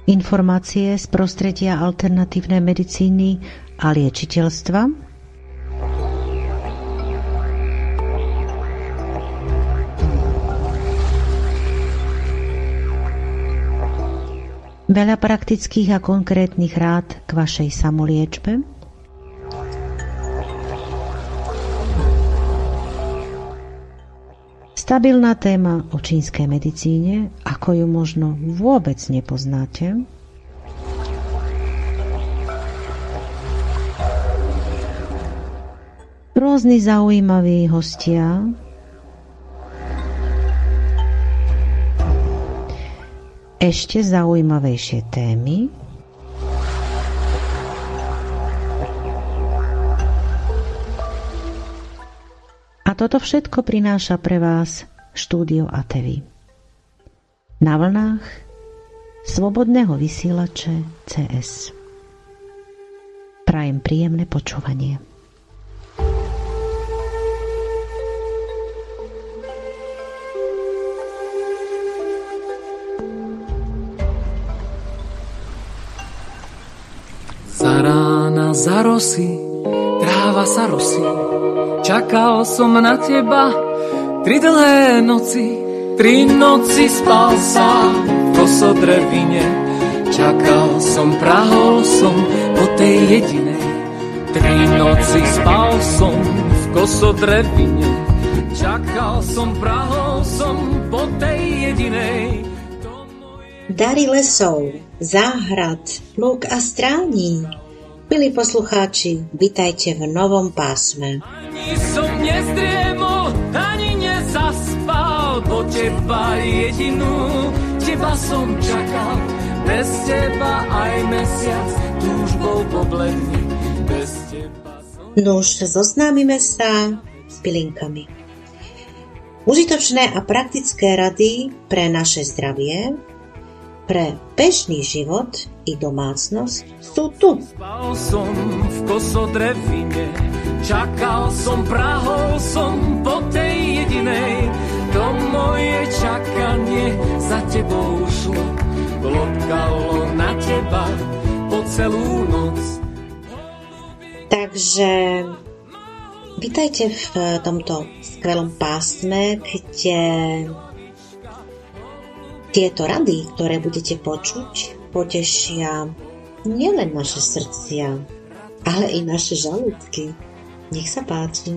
Informácie z prostredia alternatívnej medicíny a liečiteľstva. Veľa praktických a konkrétnych rád k vašej samoliečbe. Stabilná téma o čínskej medicíne, ako ju možno vôbec nepoznáte. Rôzni zaujímaví hostia. Ešte zaujímavejšie témy. A toto všetko prináša pre vás štúdio ATV. Na vlnách slobodného vysielače CS. Prajem príjemné počúvanie. Za rána, za rosy, tráva sa rosí. Čakal som na teba 3 dlhé noci, 3 noci spal sa v kosodrevine. Čakal som, prahol som po tej jedinej. 3 noci spal som v kosodrevine. Čakal som, prahol som po tej jedinej. Dary lesov, záhrad, lúk a strání. Milí poslucháči, vitajte v novom pásme. Ani som nezdriemol, ani nezaspal, po teba jedinú, teba som čakal. Bez teba aj mesiac túžbou pobledne, bez teba som... Nuž, zoznámime sa s bylinkami. Užitočné a praktické rady pre naše zdravie, pre bežný život i domácnosť sú tu. Spal som v kosodrevine, čakal som, prahol som po tej jedinej. To moje čakanie za tebou šlo, klopkalo na teba po celú noc. Takže vítajte v tomto skvelom pásme, kde tieto rady, ktoré budete počuť, potešia nielen naše srdcia, ale i naše žalúdky. Nech sa páči.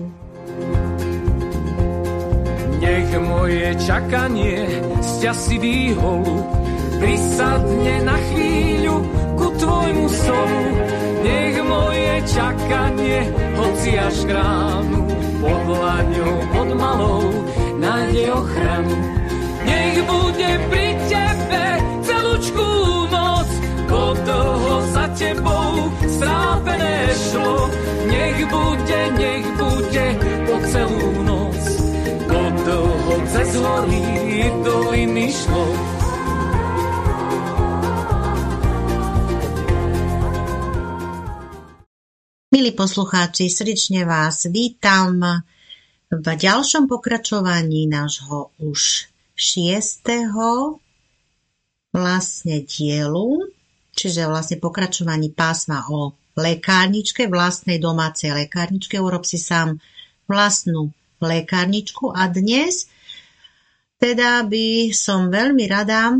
Nech moje čakanie sťasí výholu, prisadne na chvíľu ku tvojmu stolu. Nech moje čakanie, hoci až k ránu, pod dlaňou, pod malou, nájde ochranu. Nech bude pri tebe celúčkú noc, ko dlho za tebou strápené šlo. Nech bude po celú noc, ko dlho cez hory doliny šlo. Milí poslucháči, srdečne vás vítam v ďalšom pokračovaní nášho už 6. vlastne dielu, čiže vlastne pokračovaní pásma o lekárničke, vlastnej domácej lekárničke. Urob si sám vlastnú lekárničku a dnes teda by som veľmi rada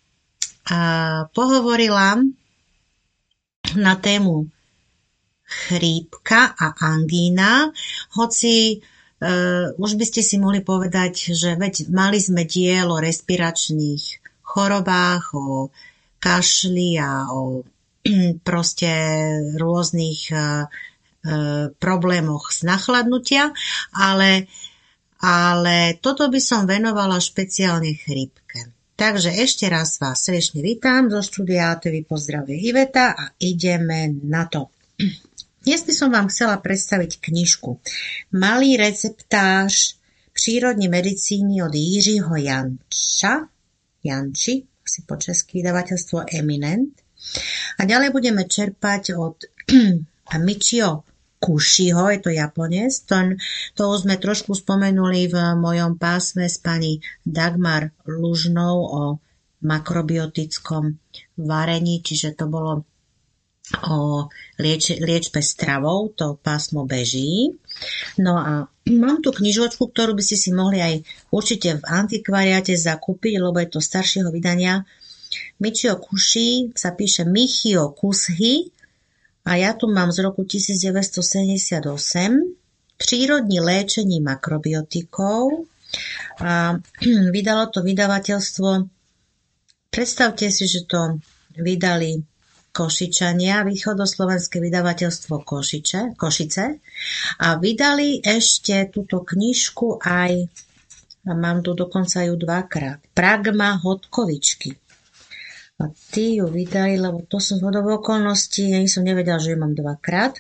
pohovorila na tému chrípka a angína, hoci už by ste si mohli povedať, že veď mali sme diel o respiračných chorobách, o kašli a o proste rôznych problémoch z nachladnutia, ale toto by som venovala špeciálne chrípke. Takže ešte raz vás srdečne vítam zo štúdia ATV, pozdravuje Iveta a ideme na to. Dnes by som vám chcela predstaviť knižku Malý receptář přírodní medicíny od Jiřího Janči, asi po česky vydavateľstvo Eminent. A ďalej budeme čerpať od Michio Kushiho, je to Japonec. To už sme trošku spomenuli v mojom pásme s pani Dagmar Lužnou o makrobiotickom varení, čiže to bolo o liečbe stravou, to pásmo beží. No a mám tu knižočku, ktorú by ste si mohli aj určite v antikvariáte zakúpiť, lebo je to staršieho vydania. Michio Kushi sa píše Michio Kushi a ja tu mám z roku 1978 Prírodní léčení makrobiotikov a vydalo to vydavateľstvo. Predstavte si, že to vydali Košičania, východoslovenské vydavateľstvo Košice a vydali ešte túto knižku aj, a mám tu dokonca ju dvakrát, Pragma Hodkovičky. A tí ju vydali, lebo to som z hodou okolností, ja som nevedela, že ju mám dvakrát.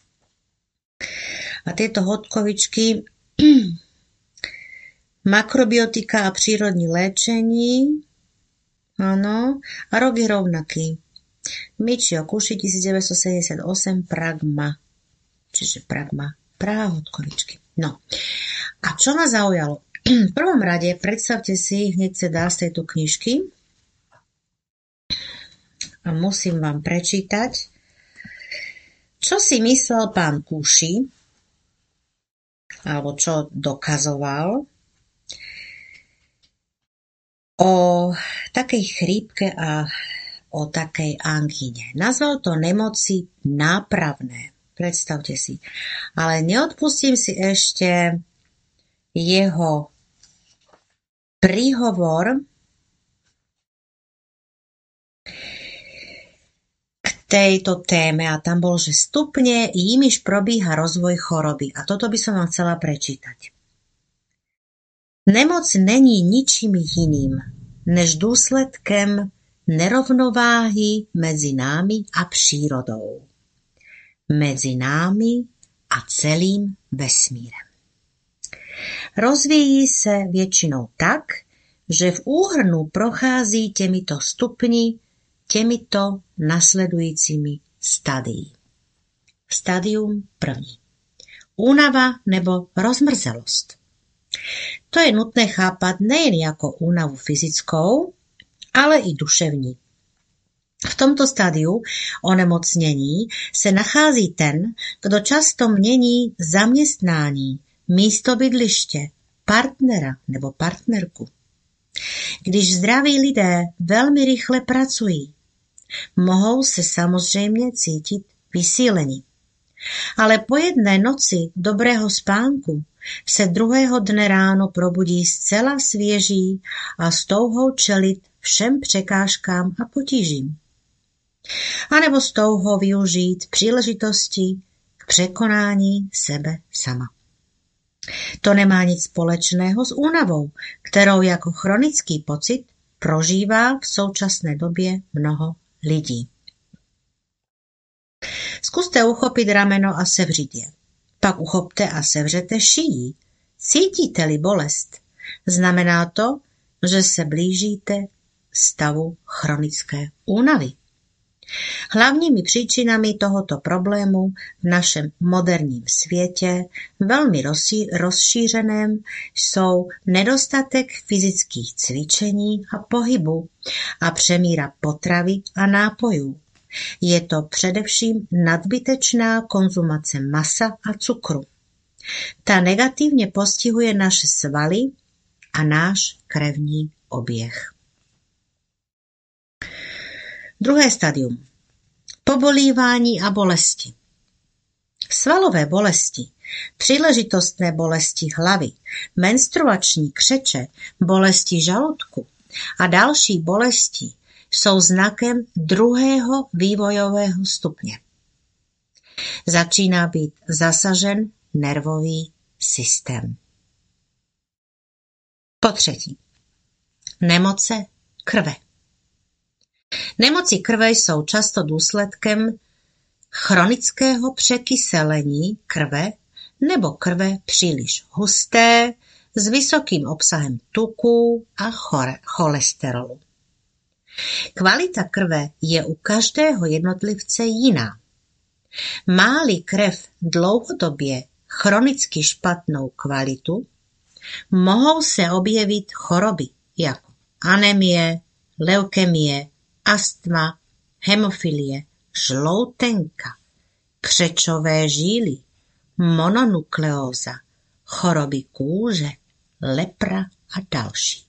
A tieto Hodkovičky makrobiotika a prírodní léčení, áno, a rok je rovnaký. Michio Kushi 1978 Pragma. Čiže Pragma. Praha Hodkovičky. No. A čo ma zaujalo? V prvom rade predstavte si, hneď sa dá z tejto knižky a musím vám prečítať, čo si myslel pán Kushi, alebo čo dokazoval o takej chrípke a o takej angíne. Nazval to nemoci nápravné. Predstavte si. Ale neodpustím si ešte jeho príhovor k tejto téme a tam bol, že stupne jimiž probíha rozvoj choroby. A toto by som vám chcela prečítať. Nemoc není ničím jiným, než důsledkem nerovnováhy mezi námi a přírodou. Mezi námi a celým vesmírem. Rozvíjí se většinou tak, že v úhrnu prochází těmito stupni, těmito nasledujícími stadií. Stadium první. Únava nebo rozmrzelost. To je nutné chápat nejen jako únavu fyzickou, ale i duševní. V tomto stádiu onemocnění se nachází ten, kdo často mění zaměstnání, místo bydliště, partnera nebo partnerku. Když zdraví lidé velmi rychle pracují, mohou se samozřejmě cítit vysíleni. Ale po jedné noci dobrého spánku se druhého dne ráno probudí zcela svěží a s touhou čelit všem překážkám a potížím. A nebo s touhou využít příležitosti k překonání sebe sama. To nemá nic společného s únavou, kterou jako chronický pocit prožívá v současné době mnoho lidí. Zkuste uchopit rameno a sevřít je. Pak uchopte a sevřete šijí. Cítíte-li bolest, znamená to, že se blížíte stavu chronické únavy. Hlavními příčinami tohoto problému v našem moderním světě, velmi rozšířeném, jsou nedostatek fyzických cvičení a pohybu a přemíra potravy a nápojů. Je to především nadbytečná konzumace masa a cukru. Ta negativně postihuje naše svaly a náš krevní oběh. Druhé stadium. Pobolívání a bolesti. Svalové bolesti, příležitostné bolesti hlavy, menstruační křeče, bolesti žaludku a další bolesti jsou znakem druhého vývojového stupně. Začíná být zasažen nervový systém. Po třetí. Nemoce krve. Nemoci krve jsou často důsledkem chronického překyselení krve nebo krve příliš husté s vysokým obsahem tuků a cholesterolu. Kvalita krve je u každého jednotlivce jiná. Má-li krev dlouhodobě chronicky špatnou kvalitu, mohou se objevit choroby jako anemie, leukemie, astma, hemofilie, žloutenka, křečové žíly, mononukleóza, choroby kůže, lepra a další.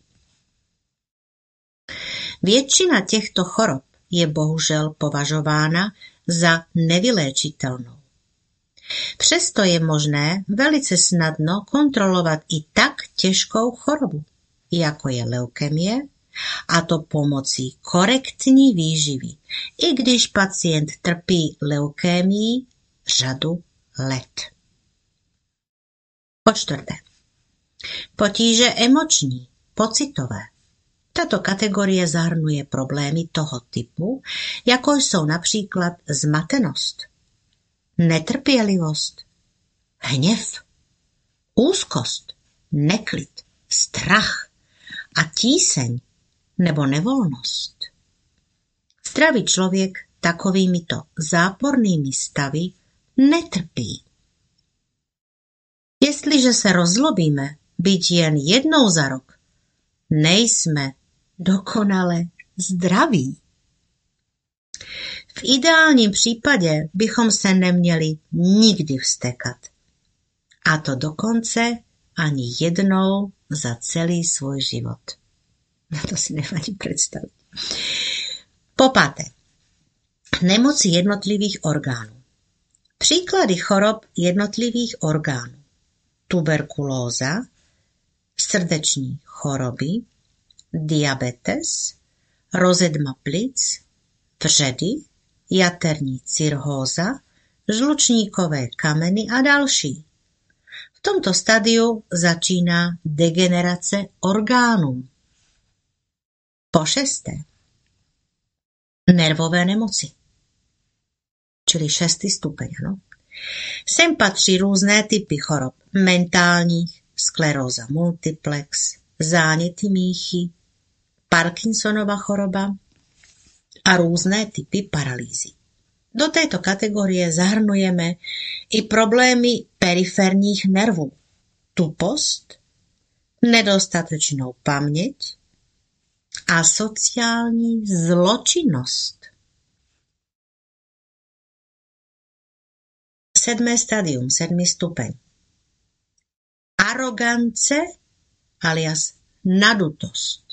Většina těchto chorob je bohužel považována za nevyléčitelnou. Přesto je možné velice snadno kontrolovat i tak těžkou chorobu, jako je leukemie, a to pomocí korektní výživy, i když pacient trpí leukémií řadu let. Po čtvrté. Potíže emoční, pocitové. Tato kategorie zahrnuje problémy toho typu, jako jsou například zmatenost, netrpělivost, hněv, úzkost, neklid, strach a tíseň nebo nevolnost. Zdravý člověk takovýmito zápornými stavy netrpí. Jestliže se rozlobíme, byť jen jednou za rok, nejsme dokonale zdraví. V ideálním případě bychom se neměli nikdy vztekat. A to dokonce ani jednou za celý svůj život. To si nevadí představit. Po páté. Nemoci jednotlivých orgánů. Příklady chorob jednotlivých orgánů. Tuberkulóza, srdeční choroby, diabetes, rozedma plic, vředy, jaterní cirhóza, žlučníkové kameny a další. V tomto stadiu začíná degenerace orgánů. Po šesté. Nervové nemoci, čili 6. stupeň. Ano? Sem patří různé typy chorob, mentálních, skleróza multiplex, záněty míchy, Parkinsonova choroba a různé typy paralýzy. Do této kategorie zahrnujeme i problémy periferních nervů, tupost, nedostatečnou paměť a sociální zločinnost. 7. stadium, 7. stupeň. Arogance alias nadutost.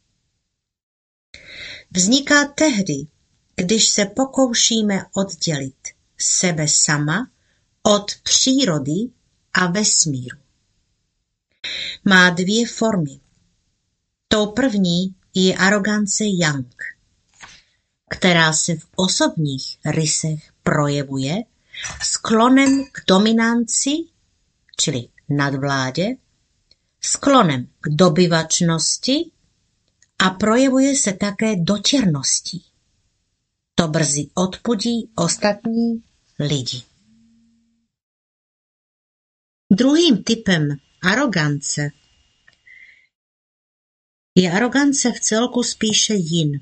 Vzniká tehdy, když se pokoušíme oddělit sebe sama od přírody a vesmíru. Má 2 formy. Tou první je arogance Yang, která se v osobních rysech projevuje sklonem k dominanci, čili nadvládě, sklonem k dobyvačnosti a projevuje se také dotěrností. To brzy odpudí ostatní lidi. Druhým typem arogance je arogance v celku spíše jin.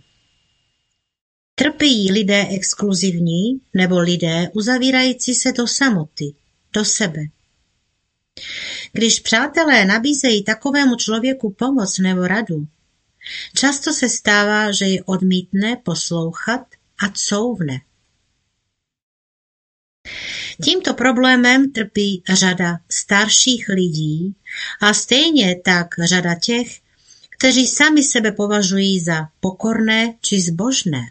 Trpí lidé exkluzivní nebo lidé uzavírající se do samoty, do sebe. Když přátelé nabízejí takovému člověku pomoc nebo radu, často se stává, že je odmítne poslouchat a couvne. Tímto problémem trpí řada starších lidí a stejně tak řada těch, kteří sami sebe považují za pokorné či zbožné.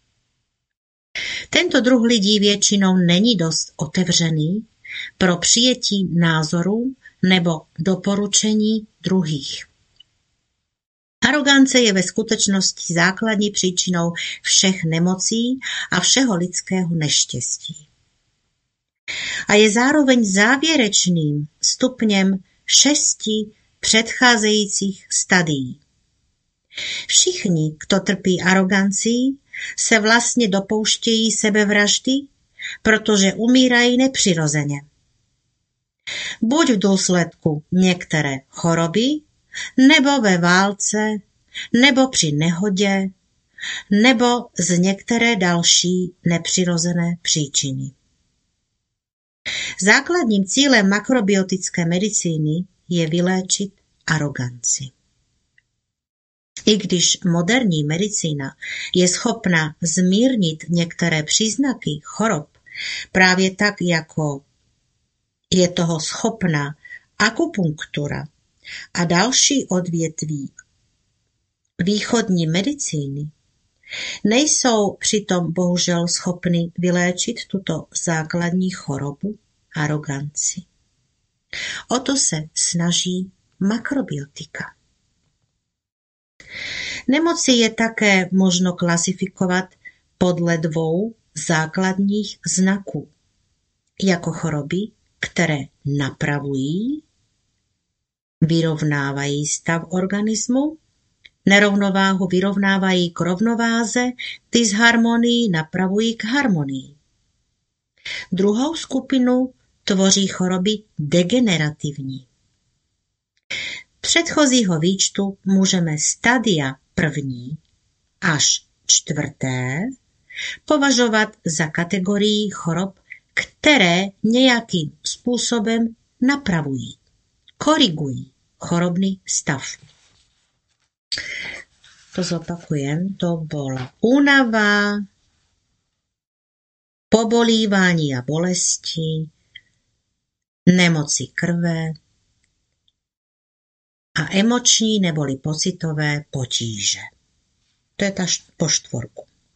Tento druh lidí většinou není dost otevřený pro přijetí názorů nebo doporučení druhých. Arogance je ve skutečnosti základní příčinou všech nemocí a všeho lidského neštěstí. A je zároveň závěrečným stupněm 6 předcházejících stadií. Všichni, kdo trpí arogancií, se vlastně dopouštějí sebevraždy, protože umírají nepřirozeně. Buď v důsledku některé choroby, nebo ve válce, nebo při nehodě, nebo z některé další nepřirozené příčiny. Základním cílem makrobiotické medicíny je vyléčit aroganci. I když moderní medicína je schopna zmírnit některé příznaky chorob, právě tak, jako je toho schopna akupunktura a další odvětví východní medicíny, nejsou přitom bohužel schopny vyléčit tuto základní chorobu, aroganci. O to se snaží makrobiotika. Nemoci je také možno klasifikovat podle 2 základních znaků, jako choroby, které napravují, vyrovnávají stav organismu, nerovnováhu vyrovnávají k rovnováze, disharmonii napravují k harmonii. Druhou skupinu tvoří choroby degenerativní. Předchozího výčtu můžeme stadia 1. až 4. považovat za kategorii chorob, které nějakým způsobem napravují, korigují chorobný stav. To zopakujem, to bola únava, pobolívání a bolesti, nemoci krve a emoční neboli pocitové potíže. To je ta po 4.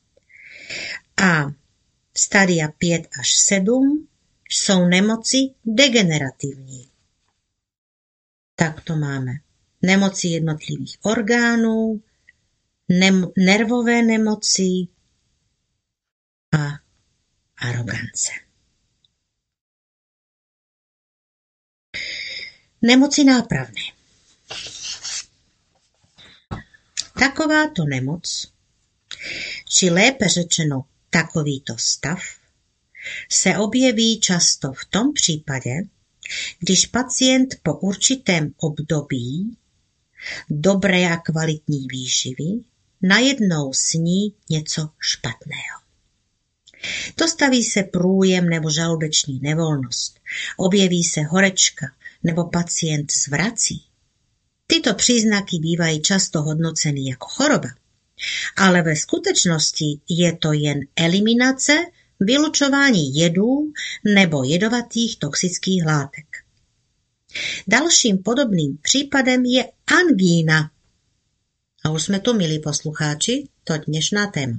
A stadia 5 až 7 jsou nemoci degenerativní. Tak to máme. Nemoci jednotlivých orgánů, nervové nemoci a arogance. Nemoci nápravné. Takováto nemoc, či lépe řečeno takovýto stav, se objeví často v tom případě, když pacient po určitém období dobré a kvalitní výživy najednou sní něco špatného. Dostaví se průjem nebo žaludeční nevolnost, objeví se horečka nebo pacient zvrací. Tyto příznaky bývají často hodnoceny jako choroba, ale ve skutečnosti je to jen eliminace, vylučování jedů nebo jedovatých toxických látek. Dalším podobným případem je angína. A už jsme tu, milí poslucháči, to dnešná téma.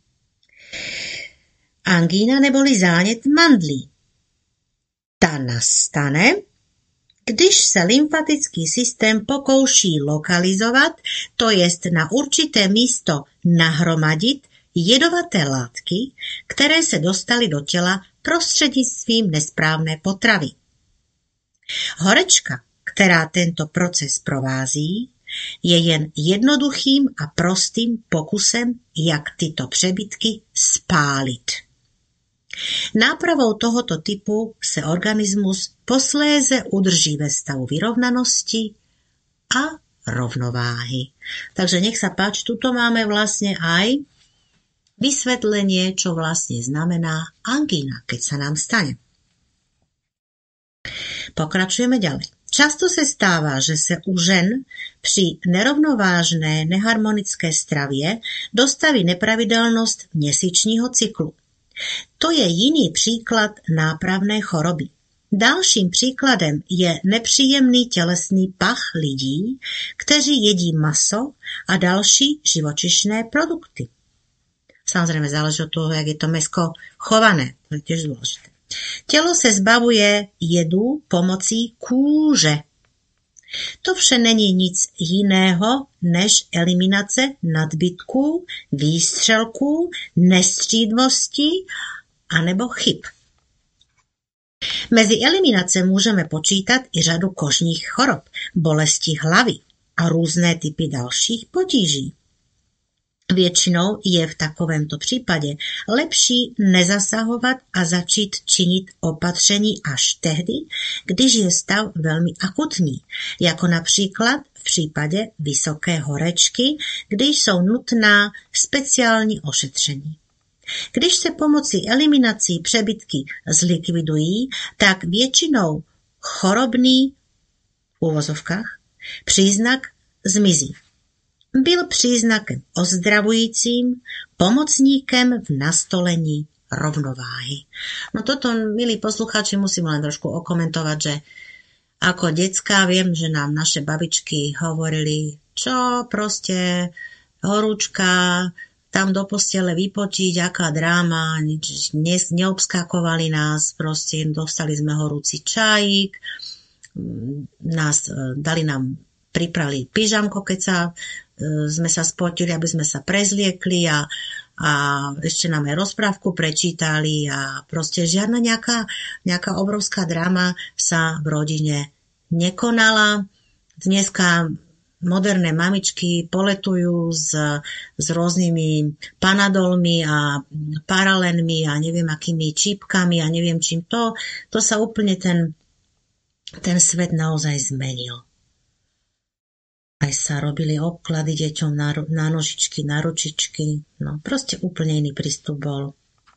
Angína neboli zánět mandlí. Ta nastane, když se lymfatický systém pokouší lokalizovat, to jest na určité místo nahromadit jedovaté látky, které se dostaly do těla prostřednictvím nesprávné potravy. Horečka, která tento proces provází, je jen jednoduchým a prostým pokusem, jak tyto přebytky spálit. Nápravou tohoto typu se organismus posléze udrží ve stavu vyrovnanosti a rovnováhy. Takže nech sa páči, tuto máme vlastne aj vysvetlenie, čo vlastne znamená angína, keď sa nám stane. Pokračujeme ďalej. Často se stává, že se u žen při nerovnovážné neharmonické stravě dostaví nepravidelnost měsíčního cyklu. To je jiný příklad nápravné choroby. Dalším příkladem je nepříjemný tělesný pach lidí, kteří jedí maso a další živočišné produkty. Samozřejmě záleží od toho, jak je to mäsko chované. To je tiež dôležité. Tělo se zbavuje jedu pomocí kůže. To vše není nic jiného než eliminace nadbytků, výstřelků, nestřídmosti anebo chyb. Mezi eliminace můžeme počítat i řadu kožních chorob, bolesti hlavy a různé typy dalších potíží. Většinou je v takovémto případě lepší nezasahovat a začít činit opatření až tehdy, když je stav velmi akutní, jako například v případě vysoké horečky, kdy jsou nutná speciální ošetření. Když se pomocí eliminací přebytky zlikvidují, tak většinou chorobný v uvozovkách příznak zmizí. byl příznakem ozdravujícím, pomocníkem v nastolení rovnováhy. No toto, milí poslucháči, musím len trošku okomentovať, že ako decká viem, že nám naše babičky hovorili, čo proste horúčka, tam do postele vypočiť, aká dráma, neobskakovali nás, proste dostali sme horúci čajík, dali nám, pripravili pyžamko, keď sme sa spotili, aby sme sa prezliekli a ešte nám aj rozprávku prečítali a proste žiadna nejaká obrovská dráma sa v rodine nekonala. Dneska moderné mamičky poletujú s rôznymi panadolmi a paralenmi a neviem akými čípkami a neviem čím. To sa úplne ten svet naozaj zmenil. Aj sa robili obklady deťom na nožičky, na ručičky. No, proste úplne iný prístup bol.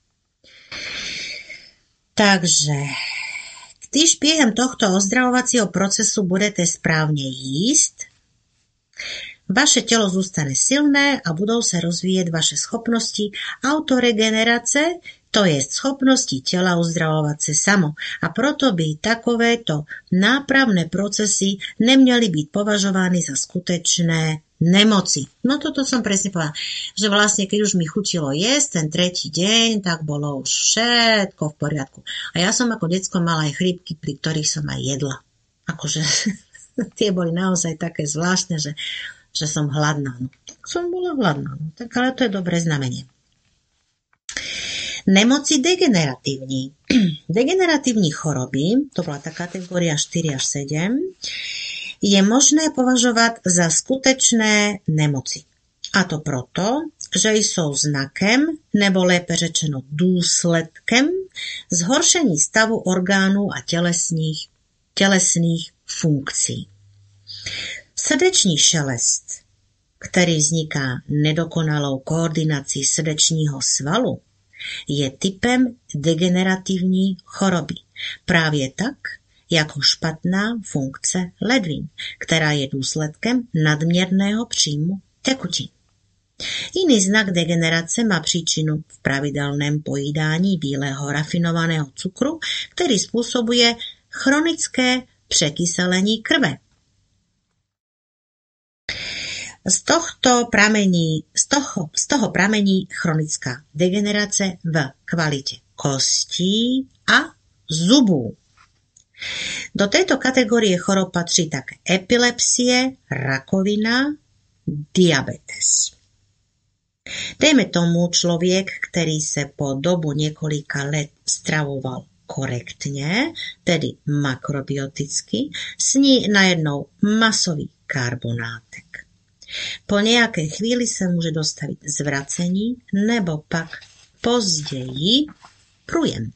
Takže, když během tohto ozdravovacího procesu budete správně jíst, vaše tělo zůstane silné a budou se rozvíjet vaše schopnosti autoregenerace, to je schopnosti těla uzdravovat se samo. A proto by takovéto nápravné procesy neměly být považovány za skutečné nemoci. No toto som presne povedala, že vlastne keď už mi chutilo jesť ten tretí deň, tak bolo už všetko v poriadku. A ja som ako decko mala aj chrípky, pri ktorých som aj jedla. Akože tie boli naozaj také zvláštne, že som hladná. No, tak som bola hladná. No, tak ale to je dobré znamenie. Nemoci degeneratívní. Degeneratívní choroby, to bola tá kategória 4 až 7, je možné považovat za skutečné nemoci. A to proto, že jsou znakem, nebo lépe řečeno důsledkem, zhoršení stavu orgánů a tělesných funkcí. Srdeční šelest, který vzniká nedokonalou koordinací srdečního svalu, je typem degenerativní choroby. Právě tak, jako špatná funkce ledvin, která je důsledkem nadměrného příjmu tekutin. Jiný znak degenerace má příčinu v pravidelném pojídání bílého rafinovaného cukru, který způsobuje chronické překyselení krve. Z toho pramení chronická degenerace v kvalitě kostí a zubů. Do této kategorie chorob patří také epilepsie, rakovina, diabetes. Dejme tomu člověk, který se po dobu několika let stravoval korektně, tedy makrobioticky, sní najednou masový karbonátek. Po nějaké chvíli se může dostavit zvracení nebo pak později průjem.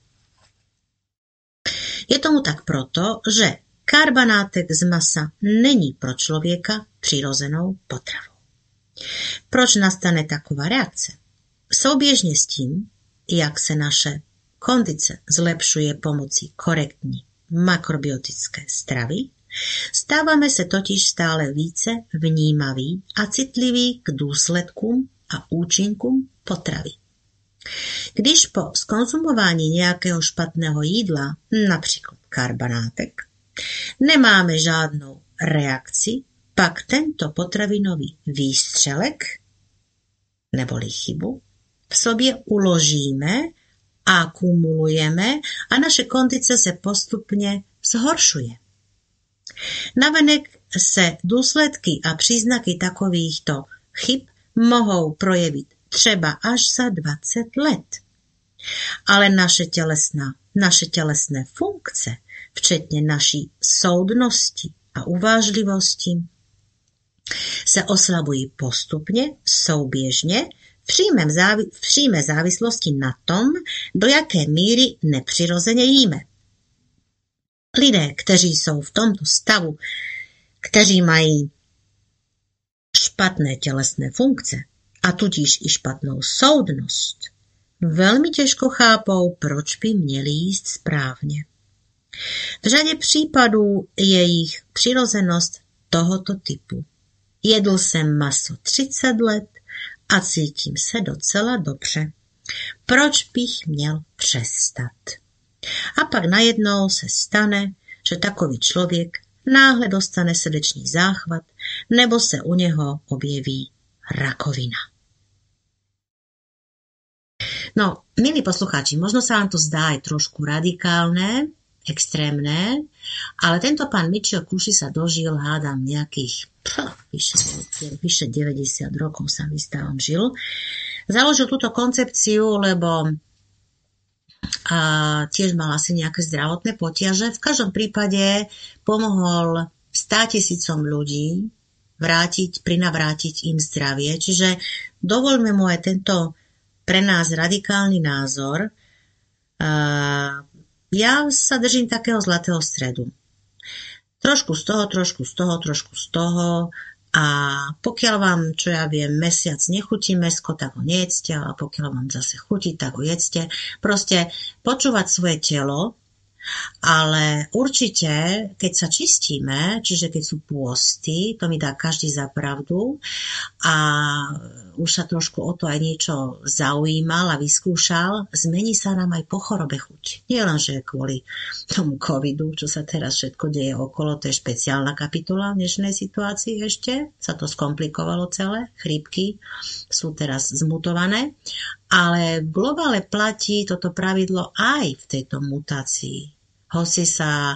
Je tomu tak proto, že karbonátek z masa není pro člověka přirozenou potravou. Proč nastane taková reakce? Souběžně s tím, jak se naše kondice zlepšuje pomocí korektní makrobiotické stravy, stáváme se totiž stále více vnímaví a citliví k důsledkům a účinkům potravy. Když po skonzumování nějakého špatného jídla, například karbonátek, nemáme žádnou reakci, pak tento potravinový výstřelek neboli chybu v sobě uložíme, akumulujeme a naše kondice se postupně zhoršuje. Navenek se důsledky a příznaky takovýchto chyb mohou projevit třeba až za 20 let. Ale naše tělesné funkce, včetně naší soudnosti a uvážlivosti, se oslabují postupně, souběžně, v přímé závislosti na tom, do jaké míry nepřirozeně jíme. Lidé, kteří jsou v tomto stavu, kteří mají špatné tělesné funkce a tudíž i špatnou soudnost, velmi těžko chápou, proč by měli jíst správně. V řadě případů je jejich přirozenost tohoto typu. Jedl jsem maso 30 let a cítím se docela dobře. Proč bych měl přestat? A pak najednou se stane, že takový člověk náhle dostane srdeční záchvat nebo se u něho objeví rakovina. No, milí poslucháči, možno sa vám to zdá aj trošku radikálne, extrémne, ale tento pán Michio Kushi sa dožil, hádam, nejakých vyše 90 rokov sa mi stávam žil. Založil túto koncepciu, lebo tiež mal asi nejaké zdravotné potiaže. V každom prípade pomohol 100 000 ľudí prinavrátiť im zdravie. Čiže dovoľme mu aj tento pre nás radikálny názor. Ja sa držím takého zlatého stredu. Trošku z toho, trošku z toho, trošku z toho. A pokiaľ vám, čo ja viem, mesiac nechutí mäsko, tak ho nejedzte, a pokiaľ vám zase chutí, tak ho jedzte. Proste počúvať svoje telo, ale určite, keď sa čistíme, čiže keď sú pôsty, to mi dá každý za pravdu a už sa trošku o to aj niečo zaujímal a vyskúšal, zmení sa nám aj po chorobe chuť. Nie len, že kvôli tomu covidu, čo sa teraz všetko deje okolo, to je špeciálna kapitola v dnešnej situácii ešte, sa to skomplikovalo celé, chrípky sú teraz zmutované, ale v globále platí toto pravidlo aj v tejto mutácii. Hoci sa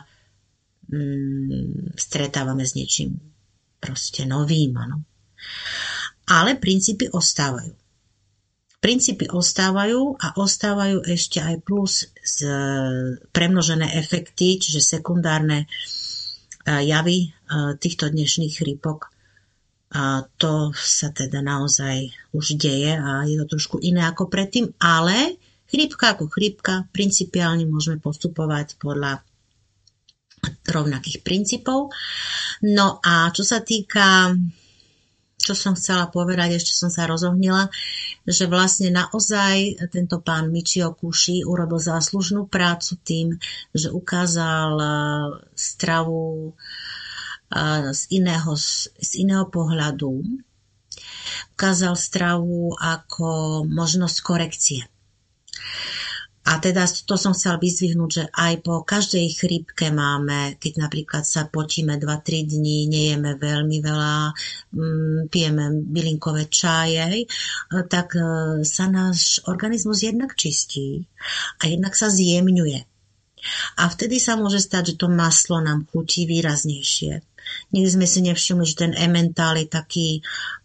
stretávame s niečím proste novým, ano. Ale princípy ostávajú. Princípy ostávajú a ostávajú ešte aj plus premnožené efekty, čiže sekundárne javy týchto dnešných chrípok. A to sa teda naozaj už deje a je to trošku iné ako predtým, ale chrípka ako chrípka, principiálne môžeme postupovať podľa rovnakých princípov. No a čo sa týka, čo som chcela povedať, ešte som sa rozohnila, že vlastne naozaj tento pán Michio Kushi urobil záslužnú prácu tým, že ukázal stravu z iného pohľadu. Ukázal stravu ako možnosť korekcie. A teda to som chcel vyzdvihnúť, že aj po každej chrípke máme, keď napríklad sa potíme 2-3 dní, nejeme veľmi veľa, pijeme bylinkové čaje, tak sa náš organizmus jednak čistí a jednak sa zjemňuje. A vtedy sa môže stať, že to maslo nám chutí výraznejšie. Nikdy sme si nevšimli, že ten emmentál je taký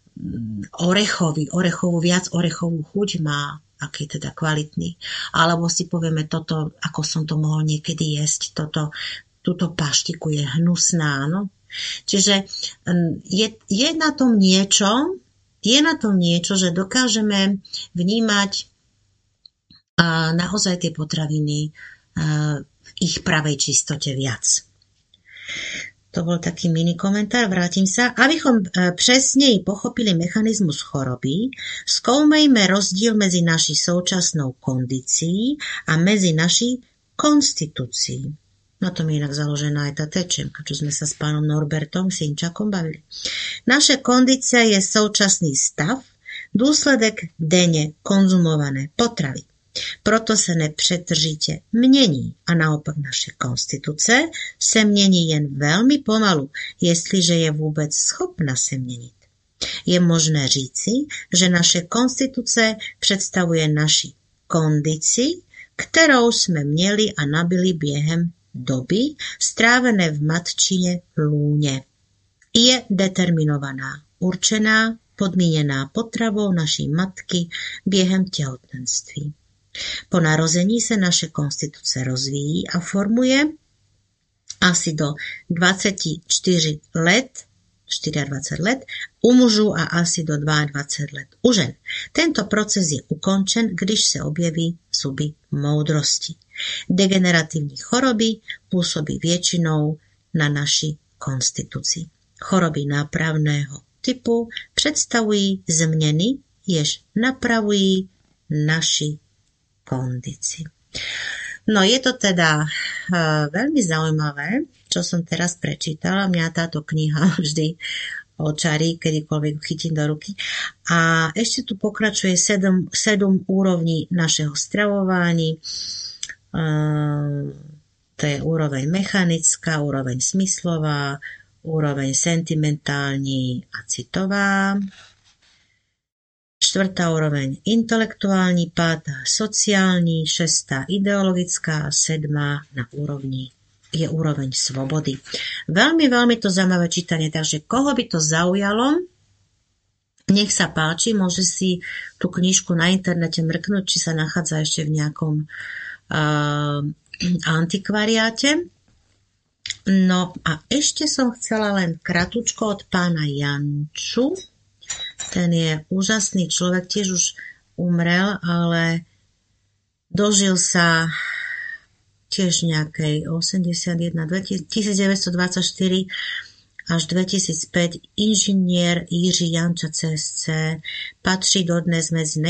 viac orechovú chuť má, aký je teda kvalitný. Alebo si povieme toto, ako som to mohol niekedy jesť, túto paštiku je hnusná, no. Čiže je na tom niečo, že dokážeme vnímať naozaj tie potraviny v ich pravej čistote viac. To bol taký mini komentár, vrátim sa. Abychom přesněji pochopili mechanismus choroby, zkoumejme rozdíl mezi naší současnou kondicí a mezi naší konstitúcií. Na tom je inak založená aj tá tečemka, čo sme sa s pánom Norbertom Sinčakom bavili. Naše kondícia je současný stav, důsledek denně konzumované potravy. Proto se nepřetržitě mění a naopak naše konstituce se mění jen velmi pomalu, jestliže je vůbec schopna se měnit. Je možné říci, že naše konstituce představuje naši kondici, kterou jsme měli a nabili během doby strávené v matčině lůně. Je determinovaná, určená, podmíněná potravou naší matky během těhotenství. Po narození se naše konstituce rozvíjí a formuje asi do 24 let, u mužů a asi do 22 let u žen. Tento proces je ukončen, když se objeví zuby moudrosti. Degenerativní choroby působí většinou na naši konstituci. Choroby nápravného typu představují změny, jež napravují naši kondici. No je to teda veľmi zaujímavé, čo som teraz prečítala. Mňa táto kniha vždy očarí, kedykoľvek chytím do ruky. A ešte tu pokračuje 7 úrovní našeho stravovania. To je úroveň mechanická, úroveň smyslová, úroveň sentimentální a citová. 4. úroveň intelektuální, 5. sociální, 6. ideologická a 7. na úrovni je úroveň svobody. Veľmi, veľmi to zaujímavé čítanie, takže koho by to zaujalo, nech sa páči, môže si tú knižku na internete mrknúť, či sa nachádza ešte v nejakom antikvariáte. No a ešte som chcela len kratučko od pána Janču. Ten je úžasný človek, tiež už umrel, ale dožil sa tiež nejakej 1924 až 2005. Inžinier Jiří Janča CSC patří dodnes mezi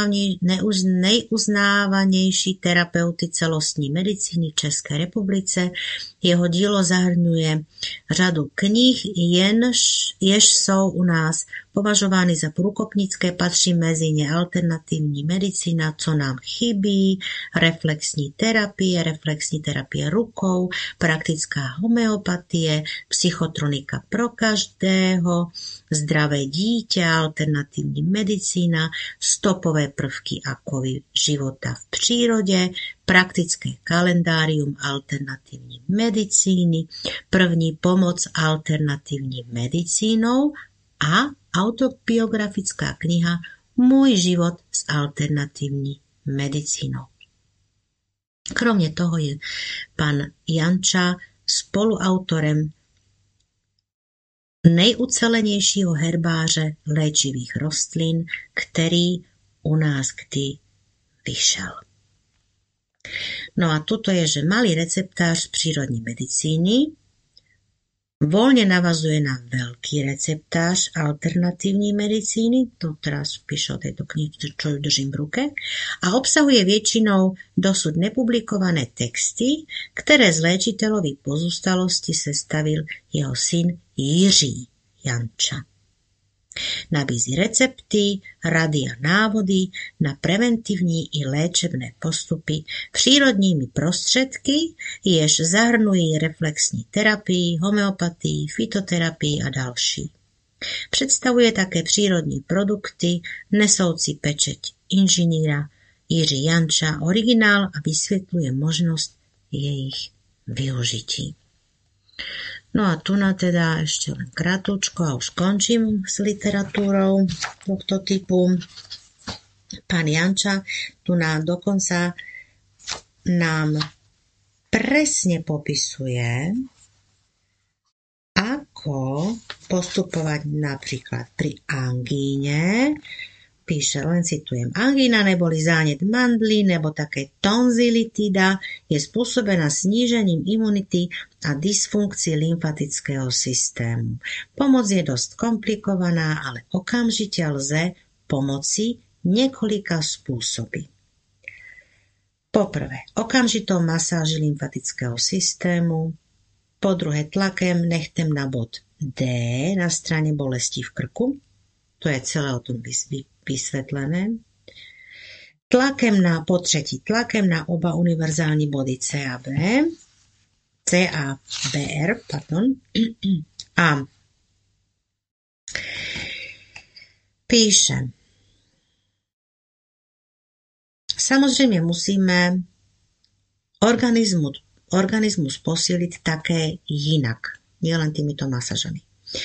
nejuznávanější terapeuty celostní medicíny v České republice. Jeho dílo zahrnuje řadu knih, jež jsou u nás považovány za průkopnické, patří mezi ně alternativní medicína, co nám chybí, reflexní terapie rukou, praktická homeopatie, psychotronika pro každého, zdravé dítě, alternativní medicína, stopové prvky a kovy života v přírodě, praktické kalendárium alternativní medicíny, první pomoc alternativní medicínou a autobiografická kniha Můj život s alternativní medicínou. Kromě toho je pan Janča spoluautorem nejucelenějšího herbáře léčivých rostlin, který u nás kdy vyšel. No a tuto je, že malý receptář přírodní medicíny voľne navazuje na veľký receptář alternatívnej medicíny, to teraz píše o tejto knihe, čo ju držím v ruke, a obsahuje väčšinou dosud nepublikované texty, ktoré z léčiteľových pozostalosti sestavil jeho syn Jiří Janča. Nabízí recepty, rady a návody na preventivní i léčebné postupy přírodními prostředky, jež zahrnují reflexní terapii, homeopatii, fytoterapii a další. Představuje také přírodní produkty nesoucí pečeť inženýra Jiří Janča, originál, a vysvětluje možnost jejich využití. No a tu na teda ešte len krátko a už končím s literatúrou tohto typu. Pán Janča tu dokonca nám presne popisuje, ako postupovať napríklad pri angíne. Píše, len citujem, angína neboli zánět mandly nebo také tonzilitida je spôsobená snížením imunity a dysfunkcií lymfatického systému. Pomoc je dosť komplikovaná, ale okamžite lze pomoci několika spôsoby. Poprvé, okamžitou masáži lymfatického systému, po druhé tlakem nechtem na bod D na strane bolesti v krku, to je celé o tom vysvetlené. Po třetí, tlakem na oba univerzální body C a BR, a píše, samozrejme musíme organizmus posíliť také jinak, nielen týmito masažami.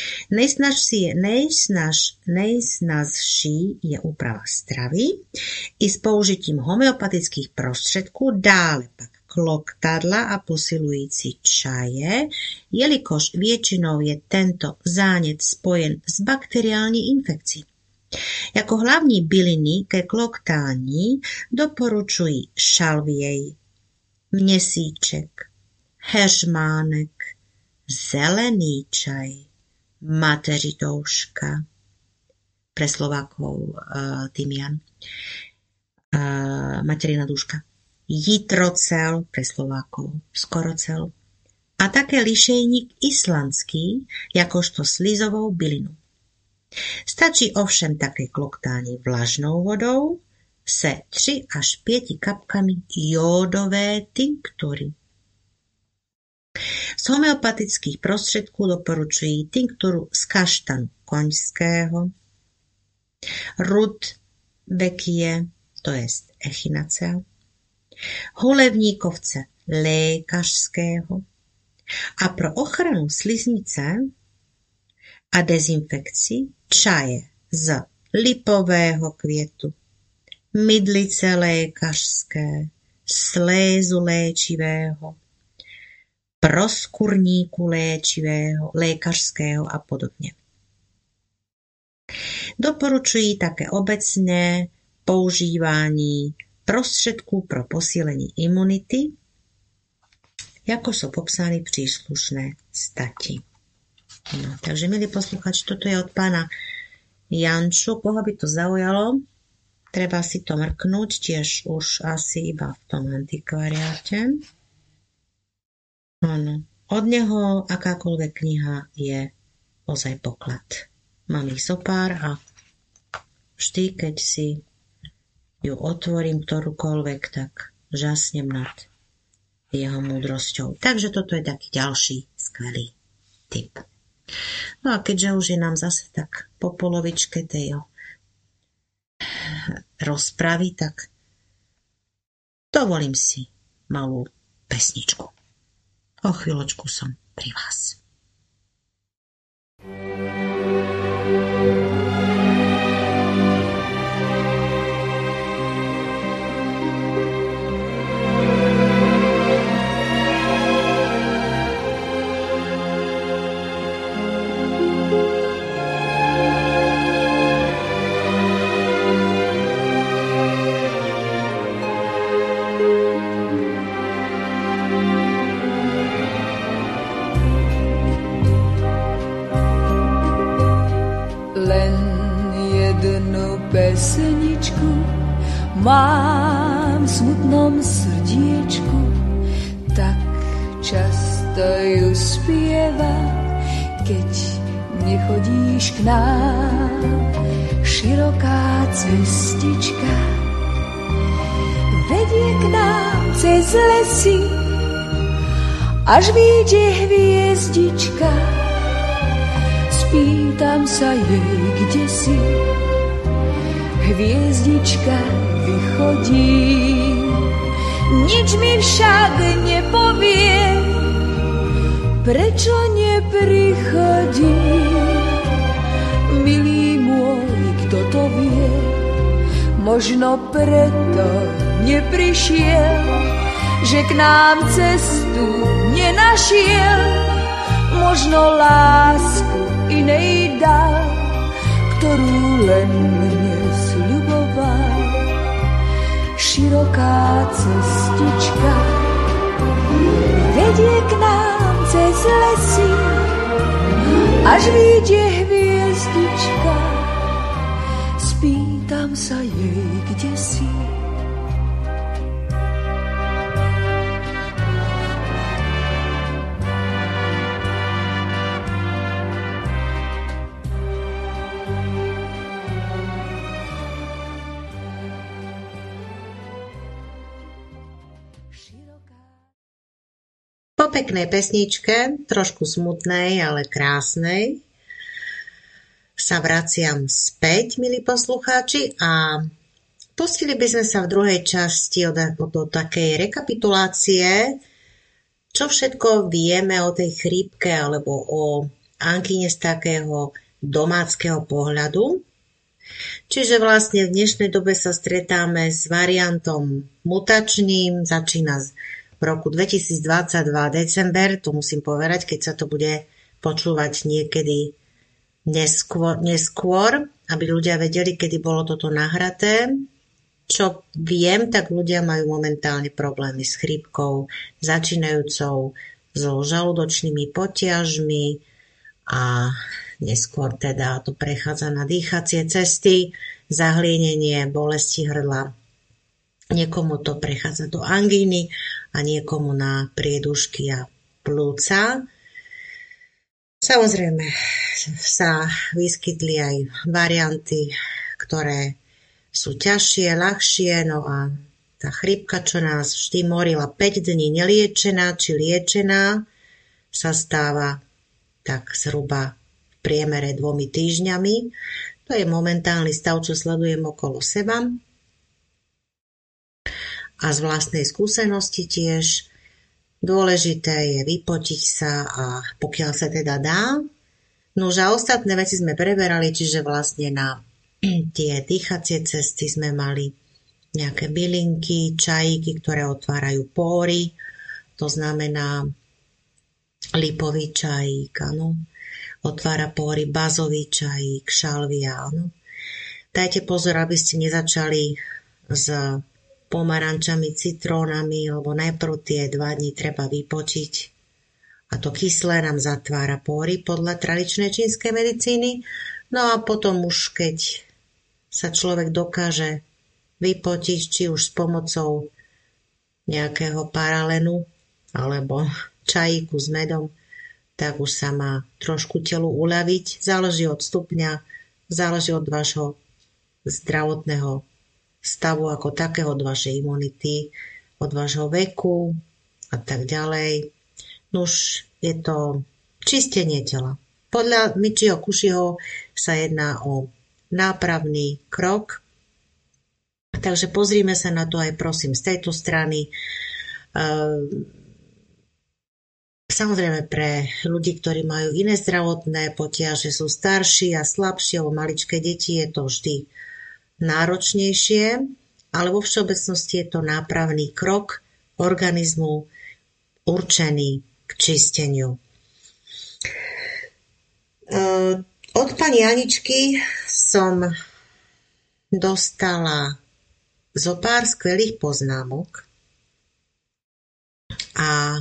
Nejsnažší je úprava stravy i s použitím homeopatických prostředků, dále pak kloktadla a posilující čaje, jelikož většinou je tento zánět spojen s bakteriální infekcí. Jako hlavní byliny ke kloktání doporučují šalvěj, měsíček, heřmánek, zelený čaj, mateřidouška, pre Slovákov tymian, materina dúška, jitrocel, pre Slovákov skorocel, a také lišejník islandský, jakožto slizovou bylinu. Stačí ovšem také kloktání vlažnou vodou se 3 až 5 kapkami jódové tinktury. Z homeopatických prostředků doporučují tinkturu z kaštanu koňského, rudbekie, to jest echinacea, hulevníkovce lékařského a pro ochranu sliznice a dezinfekci čaje z lipového květu, mydlice lékařské, slézu léčivého, proskurníku lékařského a podobně. Doporučují také obecné používání prostředků pro posílení imunity, jako sú popsány príslušné stati. No, takže, milí posluchači, toto je od pána Janču. Koho by to zaujalo, treba si to mrknúť, tiež už asi iba v tom antikvariáte. Áno. Od neho akákoľvek kniha je ozaj poklad. Mám ich zopár a vždy, keď si ju otvorím ktorúkoľvek, tak žasnem nad jeho múdrosťou. Takže toto je taký ďalší skvelý tip. No a keďže už je nám zase tak po polovičke tej rozpravy, tak dovolím si malú pesničku. O chvíľočku som pri vás. Pesničku mám v smutnom srdiečku, tak často ju spievam, keď nechodíš k nám. Široká cestička vedie k nám cez lesy, až vyjde hviezdička. Spýtam sa jej, kde si. Hviezdička vychodí, nič mi však nepovie, prečo neprichodí. Milý môj, kto to vie, možno preto neprišiel, že k nám cestu nenašiel, možno lásku inej dal, ktorú len mne sľuboval. Široká cestička vedie k nám cez lesy, až vyjde hviezdička. Spýtam sa jej, kde si. Po peknej pesničke, trošku smutnej, ale krásnej, sa vraciam späť, milí poslucháči, a pustili by sme sa v druhej časti do takej rekapitulácie, čo všetko vieme o tej chrípke alebo o angíne z takého domáckeho pohľadu. Čiže vlastne v dnešnej dobe sa stretáme s variantom mutačným, začína v roku 2022 december, to musím povedať, keď sa to bude počúvať niekedy neskôr, aby ľudia vedeli, kedy bolo toto nahraté. Čo viem, tak ľudia majú momentálne problémy s chrípkou, začínajúcou so žalúdočnými potiažmi a neskôr teda to prechádza na dýchacie cesty, zahlienenie, bolesti hrdla. Niekomu to prechádza do angíny a niekomu na priedušky a plúca. Samozrejme sa vyskytli aj varianty, ktoré sú ťažšie, ľahšie, no a tá chrípka, čo nás vždy morila 5 dní neliečená či liečená, sa stáva tak zhruba v priemere 2 týždňami. To je momentálny stav, čo sledujem okolo seba. A z vlastnej skúsenosti tiež dôležité je vypotiť sa a pokiaľ sa teda dá. No a ostatné veci sme preberali, čiže vlastne na tie dýchacie cesty sme mali nejaké bylinky, čajíky, ktoré otvárajú póry. To znamená lipový čajík, áno. Otvára póry, bazový čajík, šalvia, áno. Dajte pozor, aby ste nezačali s pomarančami, citrónami, lebo najprv tie 2 dní treba vypočiť. A to kyslé nám zatvára póry podľa tradičnej čínskej medicíny. No a potom už, keď sa človek dokáže vypotiť, či už s pomocou nejakého paralenu alebo čajíku s medom, tak už sa má trošku telu uľaviť. Záleží od stupňa, záleží od vášho zdravotného stavu ako takého, od vašej imunity, od vášho veku a tak ďalej. Nuž je to čistenie tela. Podľa Michio Kushiho sa jedná o nápravný krok. Takže pozrime sa na to aj prosím z tejto strany. Samozrejme pre ľudí, ktorí majú iné zdravotné potiaže, sú starší a slabší alebo maličké deti, je to vždy náročnejšie, ale vo všeobecnosti je to nápravný krok organizmu určený k čisteniu. Od pani Aničky som dostala zo pár skvelých poznámok a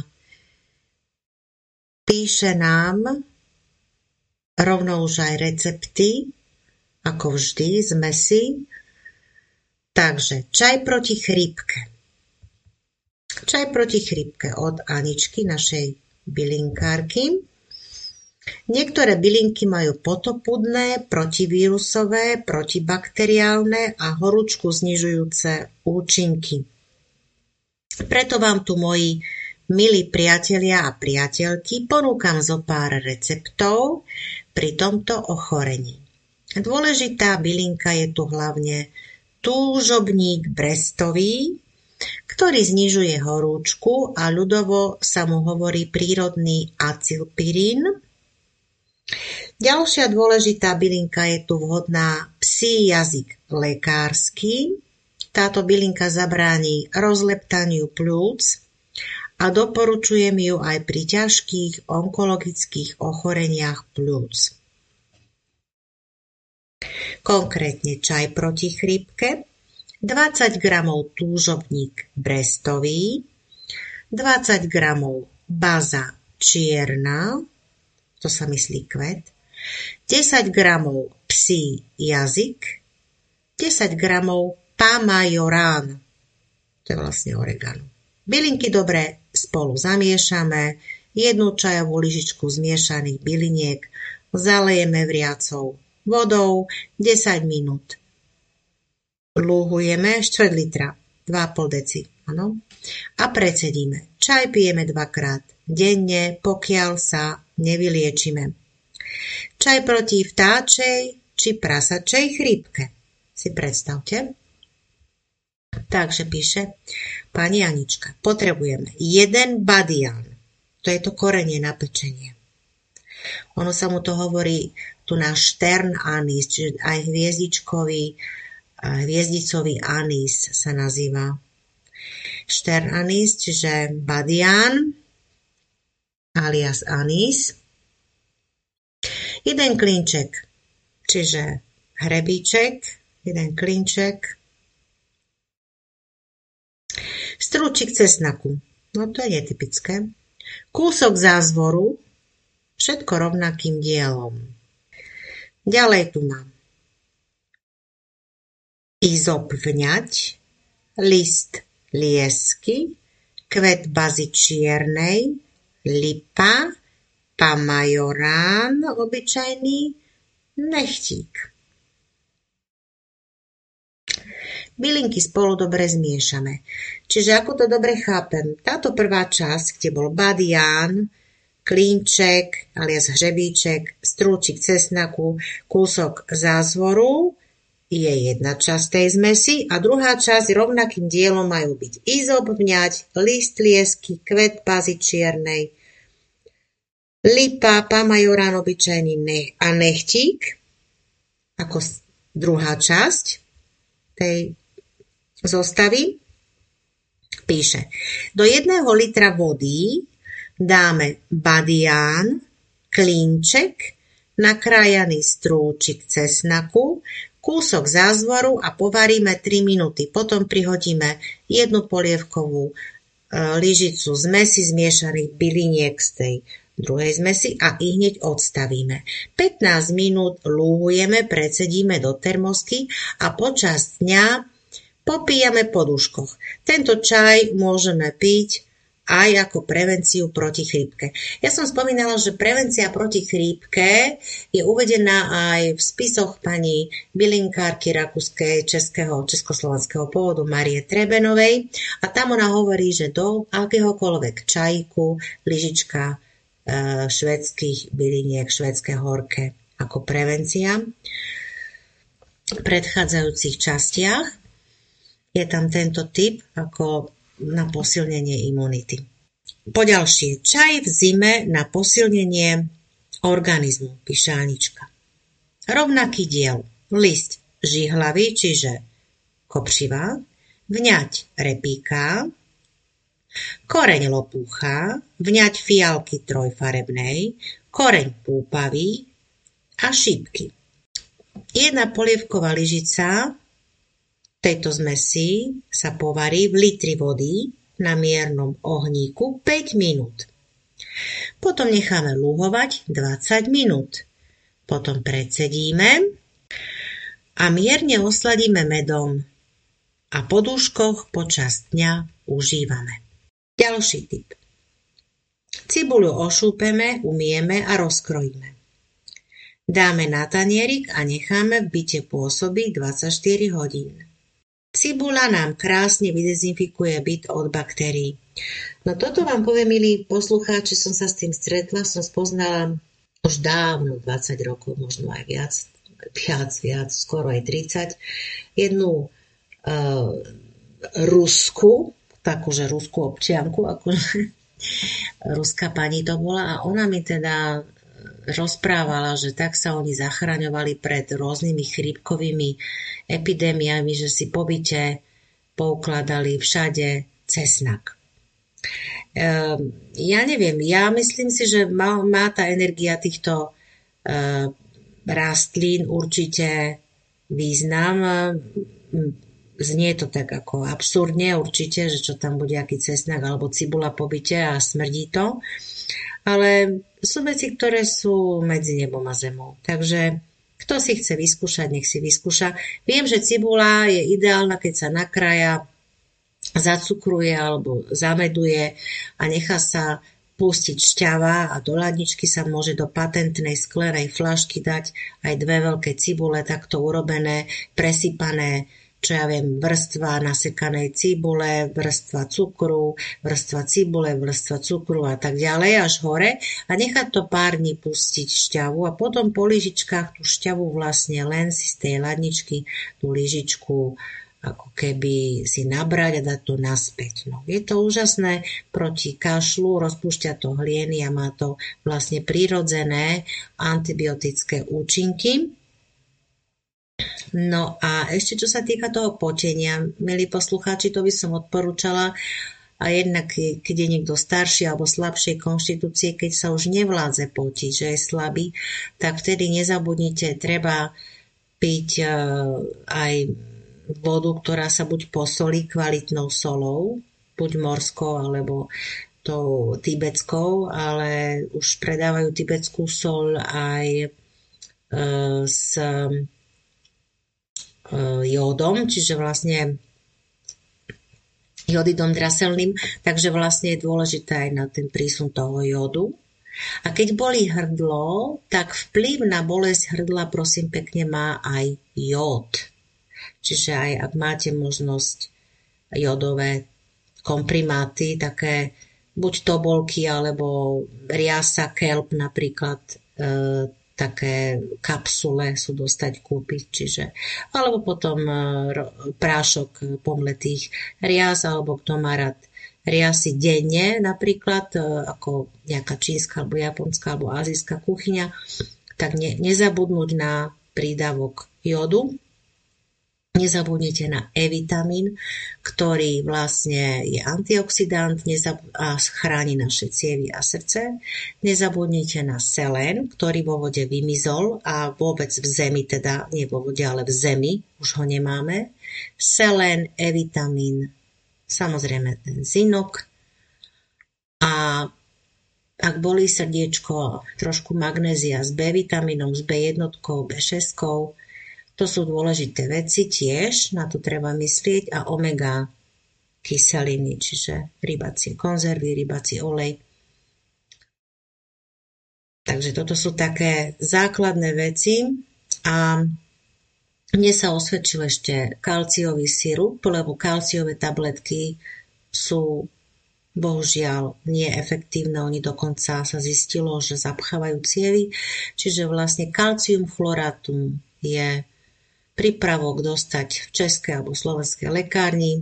píše nám rovno už aj recepty, ako vždy, zmesy. Takže čaj proti chrípke. Čaj proti chrípke od Aničky, našej bylinkárky. Niektoré bylinky majú potopudné, protivírusové, protibakteriálne a horúčku znižujúce účinky. Preto vám tu, moji milí priatelia a priateľky, ponúkam zo pár receptov pri tomto ochorení. Dôležitá bylinka je tu hlavne túžobník brestový, ktorý znižuje horúčku a ľudovo sa mu hovorí prírodný acylpirín. Ďalšia dôležitá bylinka je tu vhodná psí jazyk lekársky. Táto bylinka zabráni rozleptaniu pľúc a doporučujem ju aj pri ťažkých onkologických ochoreniach pľúc. Konkrétne čaj proti chrípke, 20 g túžobník brestový, 20 g baza čierna, to sa myslí kvet, 10 g psí jazyk, 10 g pamajorán, to je vlastne oregano. Bylinky dobre spolu zamiešame, 1 čajovú lyžičku zmiešaných byliniek zalejeme vriacou vodou 10 minút. Lúhujeme 4 litra, 2,5 deci, áno. A precedíme. Čaj pijeme 2-krát denne, pokiaľ sa nevyliečime. Čaj proti vtáčej či prasačej chrípke. Si predstavte. Takže píše pani Anička. Potrebujeme 1 badian. To je to korenie na pečenie. Ono sa mu to hovorí tu na štern anís, čiže aj hviezdicový anís sa nazýva. Štern anís, čiže badian alias anís. 1 klinček, čiže hrebíček, 1 klinček. Strúčik cesnaku, no to je netypické. Kúsok zázvoru, všetko rovnakým dielom. Ďalej tu mám izop vňať, list liesky, kvet bazy čiernej, lipa, pamajorán, obyčajný, nechtík. Bylinky spolu dobre zmiešame. Čiže ako to dobre chápem, táto prvá časť, kde bol badián, klínček, alias hřebíček, strúčik cesnaku, kúsok zázvoru, je jedna časť tej zmesi a druhá časť rovnakým dielom majú byť izop vňať, list liesky, kvet pazy čiernej, lipa, pamajorán obyčajný a nechtík, ako druhá časť tej zostavy. Píše, do 1 litra vody dáme badián, klínček, nakrájaný strúčik cesnaku, kúsok zázvoru a povaríme 3 minúty. Potom prihodíme 1 polievkovú lyžicu zmesi zmiešaných byliniek z tej druhej zmesi a ihneď odstavíme. 15 minút lúhujeme, precedíme do termosky a počas dňa popíjame po dúškoch. Tento čaj môžeme piť aj ako prevenciu proti chrípke. Ja som spomínala, že prevencia proti chrípke je uvedená aj v spisoch pani bylinkárky rakúskej, československého pôvodu Marie Trebenovej a tam ona hovorí, že do akéhokoľvek čajíku lyžička švédskych byliniek, švédske horké ako prevencia. V predchádzajúcich častiach je tam tento typ ako na posilnenie imunity. Poďalšie, čaj v zime na posilnenie organizmu, píše Anička. Rovnaký diel, list žihlavy, čiže kopřiva, vňať repíka, koreň lopúcha, vňať fialky trojfarebnej, koreň púpavý a šípky. 1 polievková lyžica tejto zmesi sa povarí v litri vody na miernom ohníku 5 minút. Potom necháme lúhovať 20 minút. Potom precedíme a mierne osladíme medom a po dúškoch počas dňa užívame. Ďalší tip. Cibuľu ošúpeme, umieme a rozkrojíme. Dáme na tanierik a necháme v byte pôsobiť 24 hodín. Cibula nám krásne vydezinfikuje byt od baktérií. No toto vám poviem, milí poslucháči, som sa s tým stretla, som spoznala už dávno, 20 rokov, možno aj viac, skoro aj 30, jednu ruskú občianku, akože ruská pani to bola a ona mi teda rozprávala, že tak sa oni zachraňovali pred rôznymi chrípkovými epidémiami, že si po byte poukladali všade cesnak. Ja neviem, ja myslím si, že má tá energia týchto rastlín určite význam. Znie to tak ako absurdne určite, že čo tam bude aký cesnak alebo cibula po byte a smrdí to. Ale sú veci, ktoré sú medzi nebom a zemou. Takže kto si chce vyskúšať, nech si vyskúša. Viem, že cibula je ideálna, keď sa nakrája, zacukruje alebo zameduje a nechá sa pustiť šťava a do ladničky sa môže do patentnej sklenej fľašky dať aj 2 veľké cibule, takto urobené, presypané, čo ja viem, vrstva nasekanej cibule, vrstva cukru, vrstva cibule, vrstva cukru a tak ďalej až hore a nechať to pár dní pustiť šťavu a potom po lyžičkách tú šťavu vlastne len si z tej ladničky tú lyžičku ako keby si nabrať a dať to naspäť. No, je to úžasné proti kašlu, rozpúšťa to hlieny a má to vlastne prirodzené antibiotické účinky. No a ešte čo sa týka toho potenia, milí poslucháči, to by som odporúčala a jednak keď je niekto starší alebo slabšej konštitúcie, keď sa už nevládze potiť, že je slabý, tak vtedy nezabudnite, treba piť aj vodu, ktorá sa buď posolí kvalitnou solou, buď morskou alebo tou tibetskou, ale už predávajú tibetskú sol aj s jódom, čiže vlastne jodidom draselným, takže vlastne je dôležité aj na ten prísun toho jodu. A keď bolí hrdlo, tak vplyv na bolesť hrdla, prosím pekne, má aj jód. Čiže aj ak máte možnosť jodové komprimáty, také buď tobolky, alebo riasa, kelp napríklad, také kapsule sú dostať kúpiť, čiže, alebo potom prášok pomletých rias, alebo kto má rád riasy denne, napríklad, ako nejaká čínska, alebo japonská, alebo azijská kuchyňa, tak nezabudnúť na prídavok jodu. Nezabudnite na E-vitamín, ktorý vlastne je antioxidant a chráni naše cievy a srdce. Nezabudnite na selén, ktorý vo vode vymizol a vôbec v zemi, teda nie vo vode, ale v zemi, už ho nemáme. Selén, E-vitamín, samozrejme ten zinok. A ak bolí srdiečko, trošku magnézia s B-vitamínom, s B1, B6, to sú dôležité veci tiež, na to treba myslieť, a omega kyseliny, čiže rybacie konzervy, rybací olej. Takže toto sú také základné veci a mne sa osvedčil ešte kalciový sirup, lebo kalciové tabletky sú bohužiaľ nie efektívne, oni dokonca sa zistilo, že zapchávajú cievy, čiže vlastne kalcium chloratum je prípravok dostať v českej alebo slovenskej lekárni.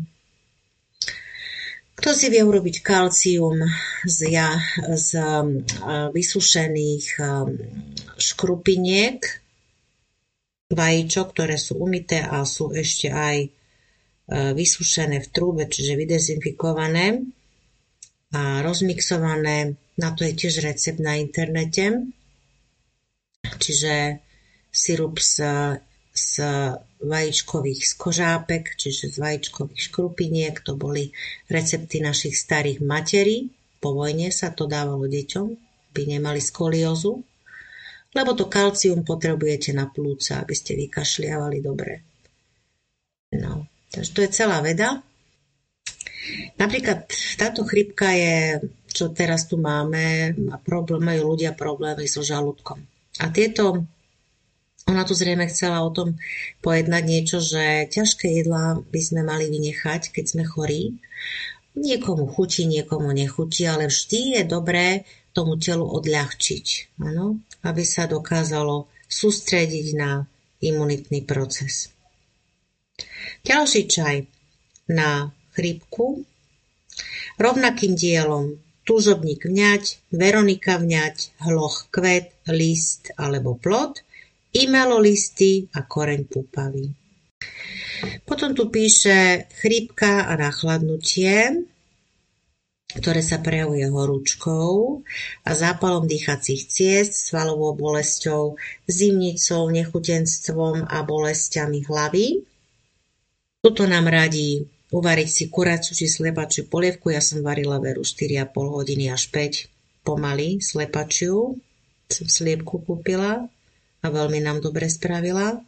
Kto si vie urobiť kalcium z vysušených škrupiniek, vajíčok, ktoré sú umyté a sú ešte aj vysušené v trúbe, čiže vydezinfikované a rozmixované, na to je tiež recept na internete, čiže sirup z vajíčkových skožápek, čiže z vajíčkových škrupiniek, to boli recepty našich starých materí. Po vojne sa to dávalo deťom, aby nemali skoliózu, lebo to kalcium potrebujete na plúca, aby ste vykašliavali dobre. No, takže to je celá veda. Napríklad táto chrypka je, čo teraz tu máme, majú ľudia problémy so žalúdkom. A ona tu zrejme chcela o tom pojednať niečo, že ťažké jedlá by sme mali vynechať, keď sme chorí. Niekomu chutí, niekomu nechutí, ale vždy je dobré tomu telu odľahčiť, áno? Aby sa dokázalo sústrediť na imunitný proces. Ďalší čaj na chrípku. Rovnakým dielom túžobník vňať, Veronika vňať, hloch kvet, list alebo plod, imelo listy a koreň púpavý. Potom tu píše chrípka a nachladnutie, ktoré sa prejavuje horúčkou a zápalom dýchacích ciest, svalovou bolesťou, zimnicou, nechutenstvom a bolestiami hlavy. Tuto nám radí uvariť si kuraciu či slepačiu polievku. Ja som varila veru 4,5 hodiny až 5 pomaly slepačiu. Som sliepku kúpila a veľmi nám dobre spravila.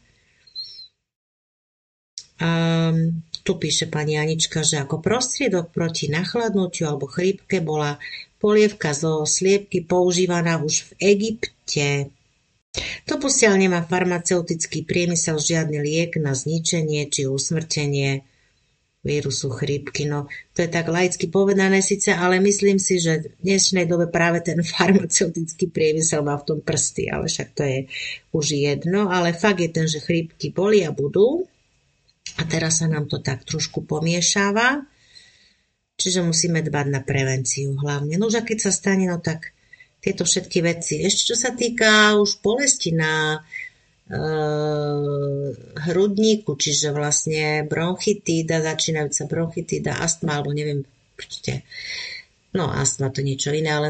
Tu píše pani Anička, že ako prostriedok proti nachladnutiu alebo chrípke bola polievka zo sliepky používaná už v Egypte. Doposiaľ nemá farmaceutický priemysel žiadny liek na zničenie či usmrtenie vírusu chrípky. No, to je tak laicky povedané síce, ale myslím si, že v dnešnej dobe práve ten farmaceutický priemysel má v tom prsty, ale však to je už jedno. Ale fakt je ten, že chrípky boli a budú. A teraz sa nám to tak trošku pomiešáva. Čiže musíme dbať na prevenciu hlavne. No už a keď sa stane, no tak tieto všetky veci. Ešte čo sa týka už bolesti na hrudníku, čiže vlastne bronchitída, začínajúca bronchitída, astma, alebo neviem, určite, no astma to niečo iné, ale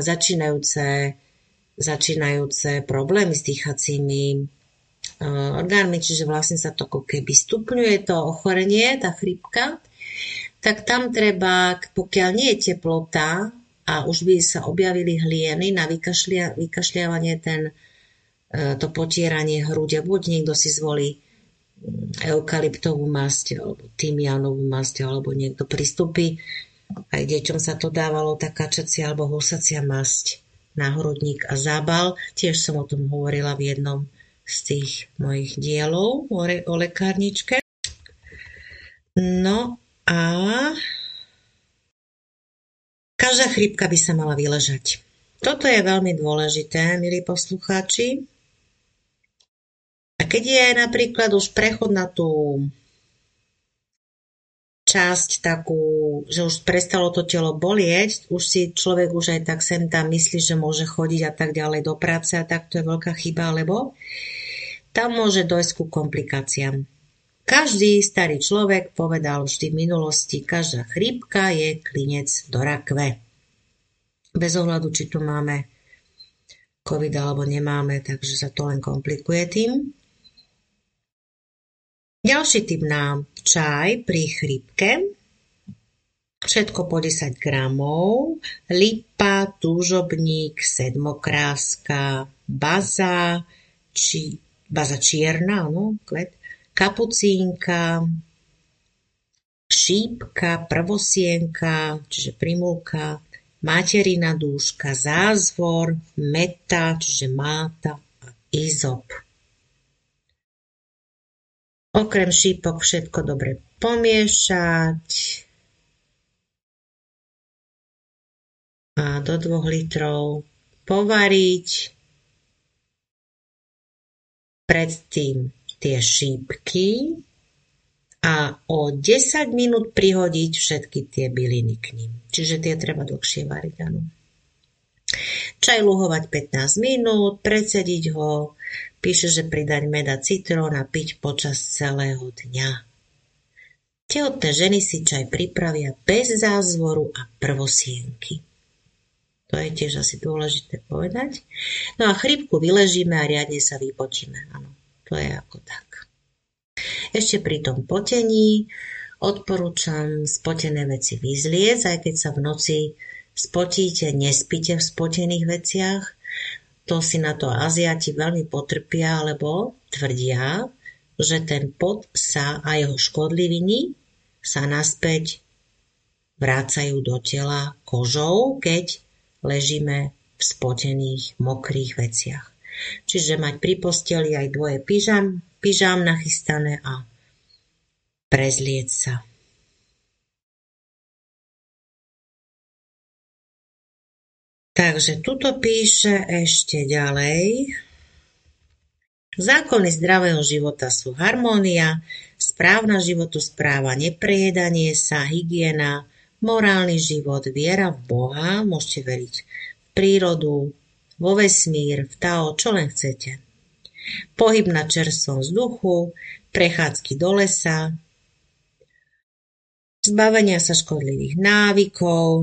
začínajúce problémy s dýchacími orgánmi, čiže vlastne sa to ako keby stupňuje to ochorenie, tá chrípka, tak tam treba, pokiaľ nie je teplota a už by sa objavili hlieny na vykašľávanie to potieranie hrude, buď niekto si zvolí eukalyptovú masť alebo tymianovú masť, alebo niekto pristúpi. Aj deťom sa to dávalo, tá kačacia alebo husacia masť na hrudník a zábal. Tiež som o tom hovorila v jednom z tých mojich dielov o lekárničke. No a každá chrípka by sa mala vyležať. Toto je veľmi dôležité, milí poslucháči. A keď je napríklad už prechod na tú časť takú, že už prestalo to telo bolieť, už si človek už aj tak sem tam myslí, že môže chodiť a tak ďalej do práce a tak, to je veľká chyba, lebo tam môže dojsť ku komplikáciám. Každý starý človek povedal vždy v minulosti, každá chrípka je klinec do rakve. Bez ohľadu, či tu máme COVID alebo nemáme, takže sa to len komplikuje tým. Ďalší tip na čaj pri chrípke. Všetko po 10 gramov. Lipa, túžobník, sedmokráska, baza čierna, kvet, kapucínka, šípka, prvosienka, čiže primulka, materina dúška, zázvor, meta, čiže máta a izop. Okrem šípok všetko dobre pomiešať a do 2 litrov povariť. Predtým tie šípky a o 10 minút prihodiť všetky tie byliny k ním. Čiže tie treba dlhšie variť, áno. Čaj luhovať 15 minút, predsediť ho, píše, že pridať med a citrón a piť počas celého dňa. Tehotné ženy si čaj pripravia bez zázvoru a prvosienky. To je tiež asi dôležité povedať. No a chrípku vyležíme a riadne sa vypočíme. Áno, to je ako tak. Ešte pri tom potení odporúčam spotené veci vyzliecť, aj keď sa v noci spotíte, nespíte v spotených veciach. To si na to Aziati veľmi potrpia, lebo tvrdia, že ten pot sa a jeho škodliviny sa naspäť vrácajú do tela kožou, keď ležíme v spotených, mokrých veciach. Čiže mať pri posteli aj 2 pyžam nachystané a prezlieť sa. Takže tuto píše ešte ďalej. Zákony zdravého života sú harmónia, správna životospráva, neprejedanie sa, hygiena, morálny život, viera v Boha, môžete veriť v prírodu, vo vesmír, v Tao, čo len chcete. Pohyb na čerstvom vzduchu, prechádzky do lesa, zbavenia sa škodlivých návykov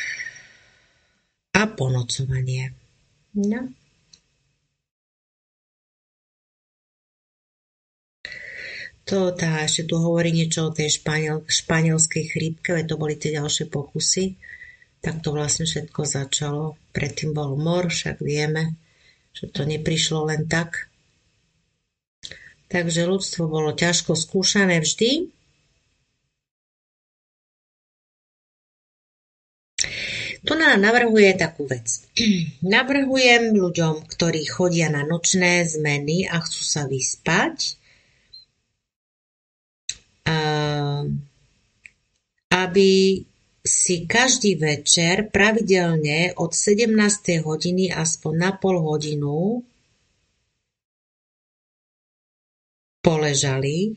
a ponocovanie. No. Ešte tu hovorí niečo o tej španielskej chrípke, veď to boli tie ďalšie pokusy. Tak to vlastne všetko začalo. Predtým bol mor, však vieme, že to neprišlo len tak. Takže ľudstvo bolo ťažko skúšané vždy. Tu nám navrhuje takú vec. Navrhujem ľuďom, ktorí chodia na nočné zmeny a chcú sa vyspať, aby si každý večer pravidelne od 17. hodiny aspoň na pol hodinu poležali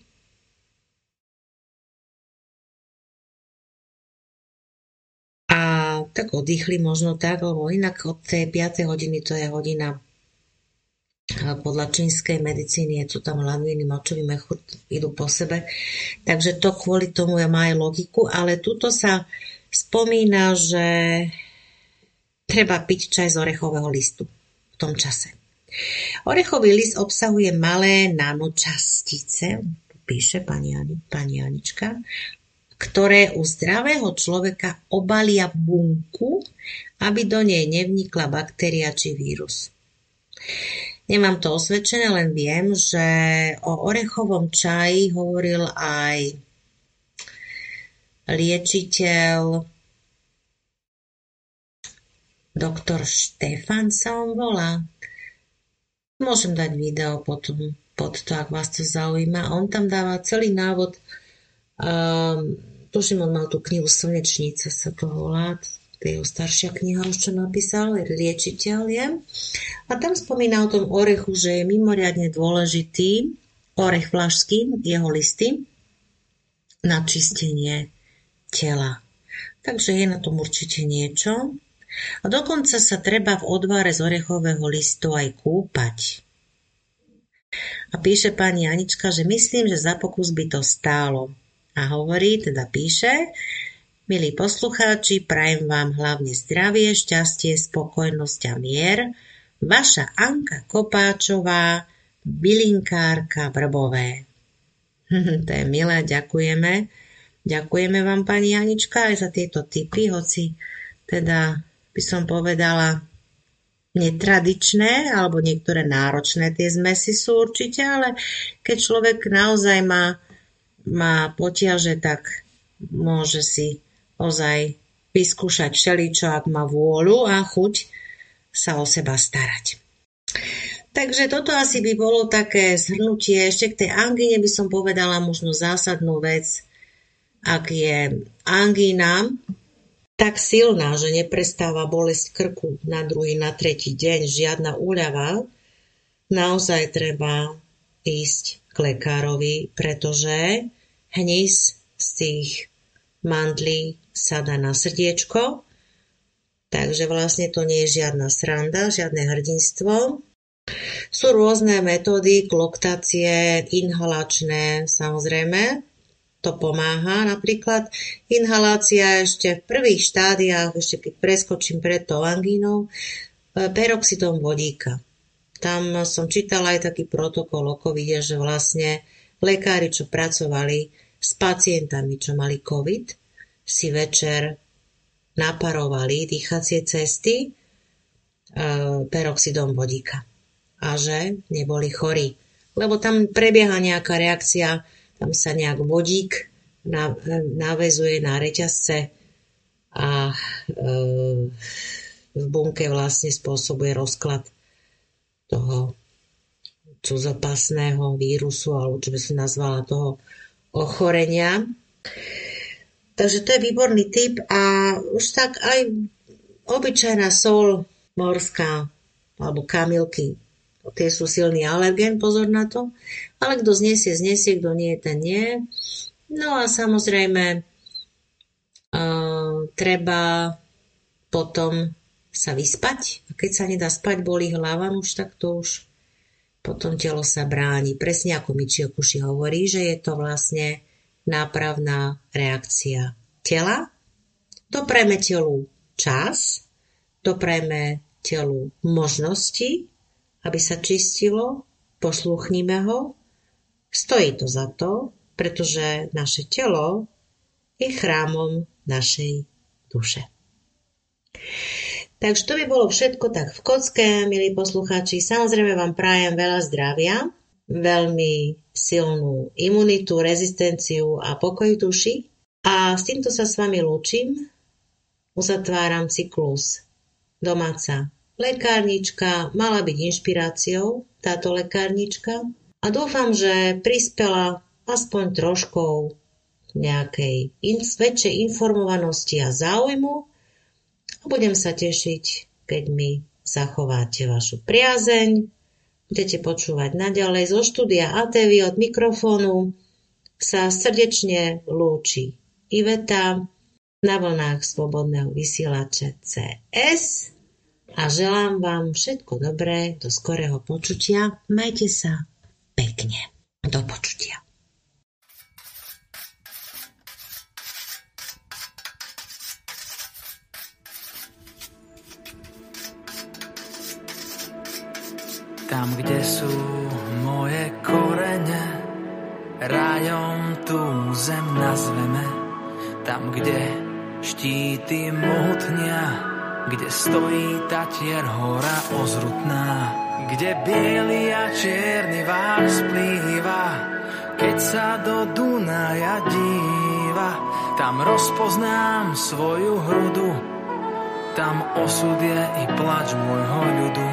a tak oddychli možno tak, lebo inak od tej 5. hodiny to je hodina podľa čínskej medicíny, je to tam hlavný močový mechúr, idú po sebe. Takže to kvôli tomu má aj logiku, ale tuto sa spomína, že treba piť čaj z orechového listu v tom čase. Orechový list obsahuje malé nanočastice, píše pani Anička, ktoré u zdravého človeka obalia bunku, aby do nej nevnikla baktéria či vírus. Nemám to osvedčené, len viem, že o orechovom čaji hovoril aj liečiteľ doktor Štefan sa on volá. Môžem dať video potom pod to, ak vás to zaujíma. On tam dáva celý návod. Tuším, on mal tú knihu Slnečnica, sa to volá. To je jeho staršia kniha, už čo napísal, liečiteľ je. A tam spomína o tom orechu, že je mimoriadne dôležitý orech vlašský, jeho listy, na čistenie tela. Takže je na tom určite niečo. A dokonca sa treba v odvare z orechového listu aj kúpať. A píše pani Anička, že myslím, že za pokus by to stálo. A hovorí, teda píše: milí poslucháči, prajem vám hlavne zdravie, šťastie, spokojnosť a mier. Vaša Anka Kopáčová, bylinkárka Vrbové. To je milé, ďakujeme. Ďakujeme vám, pani Anička, aj za tieto tipy, hoci teda by som povedala netradičné, alebo niektoré náročné tie zmesy sú určite, ale keď človek naozaj má potiaže, tak môže si ozaj vyskúšať všeličo, ak má vôľu a chuť sa o seba starať. Takže toto asi by bolo také zhrnutie. Ešte k tej angíne by som povedala možno zásadnú vec. Ak je angína tak silná, že neprestáva bolesť krku na druhý, na tretí deň, žiadna úľava, naozaj treba ísť k lekárovi, pretože hnis z tých mandlí sa dá na srdiečko, takže vlastne to nie je žiadna sranda, žiadne hrdinstvo. Sú rôzne metódy, gloktácie, inhalačné, samozrejme, to pomáha. Napríklad inhalácia ešte v prvých štádiách, ešte keď preskočím pred tou angínou, peroxidom vodíka. Tam som čítala aj taký protokol o covide, že vlastne lekári, čo pracovali s pacientami, čo mali covid, si večer naparovali dýchacie cesty peroxidom vodíka. A že neboli chorí. Lebo tam prebieha nejaká reakcia, tam sa nejak vodík naväzuje na reťazce a v bunke vlastne spôsobuje rozklad toho cudzopasného vírusu, alebo čo by som nazvala toho ochorenia. Takže to je výborný tip a už tak aj obyčajná soľ morská alebo kamilky. Tie sú silný alergén, pozor na to. Ale kto znesie, kto nie, ten nie. No a samozrejme treba potom sa vyspať. A keď sa nedá spať, bolí hlava, už tak to už potom telo sa bráni. Presne ako Michio Kushi hovorí, že je to vlastne nápravná reakcia tela. Doprajme telu čas, doprajme telu možnosti, aby sa čistilo, poslúchnime ho. Stojí to za to, pretože naše telo je chrámom našej duše. Takže to by bolo všetko tak v kocke, milí poslucháči. Samozrejme vám prajem veľa zdravia, veľmi silnú imunitu, rezistenciu a pokoj duši. A s týmto sa s vami lúčim. Uzatváram cyklus domáca lekárnička, mala byť inšpiráciou táto lekárnička a dúfam, že prispela aspoň troškou nejakej väčšej informovanosti a záujmu a budem sa tešiť, keď mi zachováte vašu priazeň. Budete počúvať naďalej zo štúdia ATV od mikrofónu. Sa srdečne lúči Iveta na vlnách slobodného vysielača CS. A želám vám všetko dobré, do skorého počutia. Majte sa pekne. Do počutia. Tam, kde sú moje korene, rajom tú zem nazveme. Tam, kde štíty mohutnia, kde stojí Tatier hora ozrutná, kde biely a čierny vár splýva. Keď sa do Dunaja díva, tam rozpoznám svoju hrudu, tam osud je i plač môjho ľudu.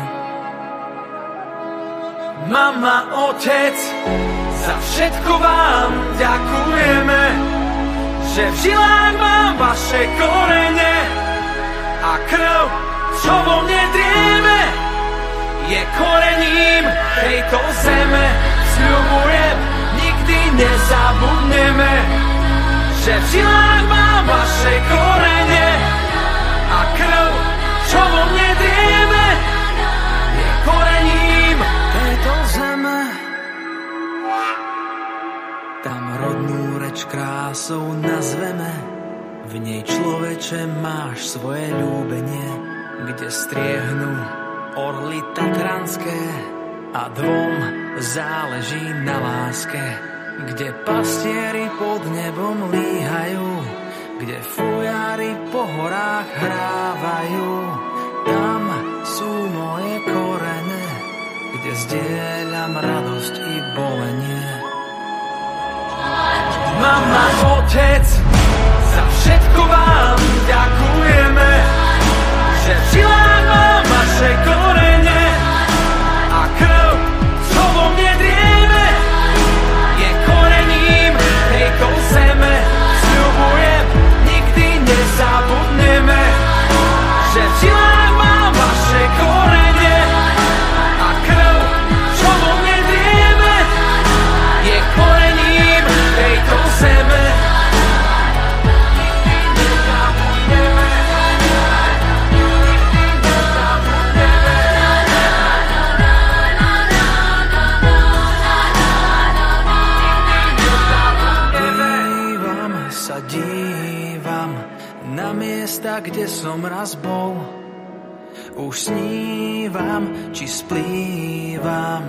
Mama, otec, za všetko vám ďakujeme, že v žilách mám vaše korene a krv, čo vo mne drieme, je korením tejto zeme. Sľubujem, nikdy nezabudneme, že v žilách mám vaše korene a krv, čo vo mne drieme, je korením tejto zeme. Tam rodnú reč krásou nazveme, v nej človeče máš svoje ľúbenie, kde striehnú orly tatranské a dvom záleží na láske, kde pastieri pod nebom líhajú, kde fujári po horách hrávajú. Tam sú moje korene, kde zdieľam radosť i bolenie. Mama, otec, za všetko vám ďakujeme, že v žilách mám vaše korene a krv, čo vo mne drieme, je korením tejto zeme. Sľubujem, nikdy nezabudneme, že v žilách mám vaše korene a krv, čo vo mne drieme, je korením tejto zeme. Dívam na miesta, kde som raz bol, už snívam, či splývam,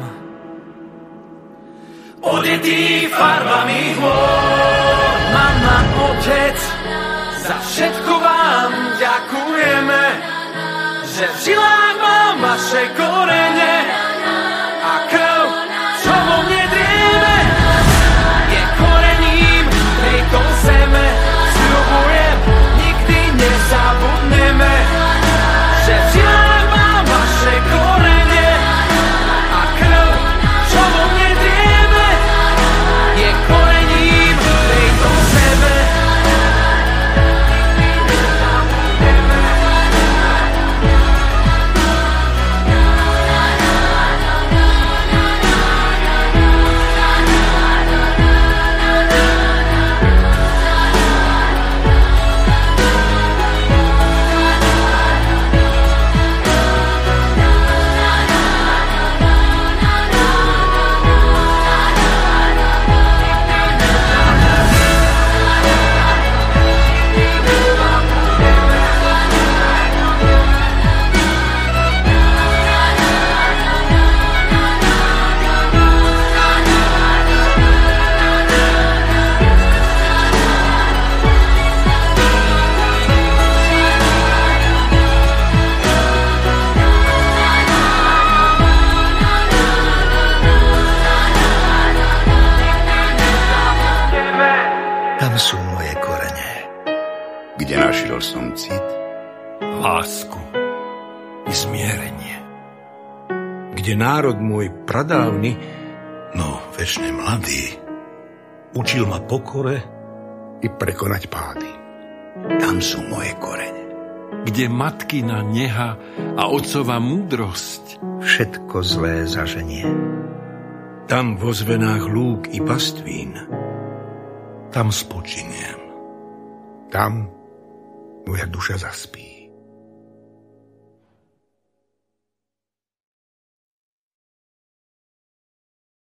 odetý farbami hôr. Mama, otec, za všetko vám ďakujeme, že v žilách mám vaše korene a krv, čo vo mne drieme, je korením tejto zeme. Sľubujem, nikdy nezabudneme, že v žilách mám vaše korene a krv, čo vo mne drieme, je korením tejto zeme. som cit, lásku i zmierenie. Kde národ môj pradávny, no večne mladý, učil ma pokore i prekonať pády. Tam sú moje korene. Kde matkina neha a otcova múdrosť všetko zlé zaženie. Tam vo zvenách lúk i pastvín, tam spočiniem. Tam moja duša zaspí.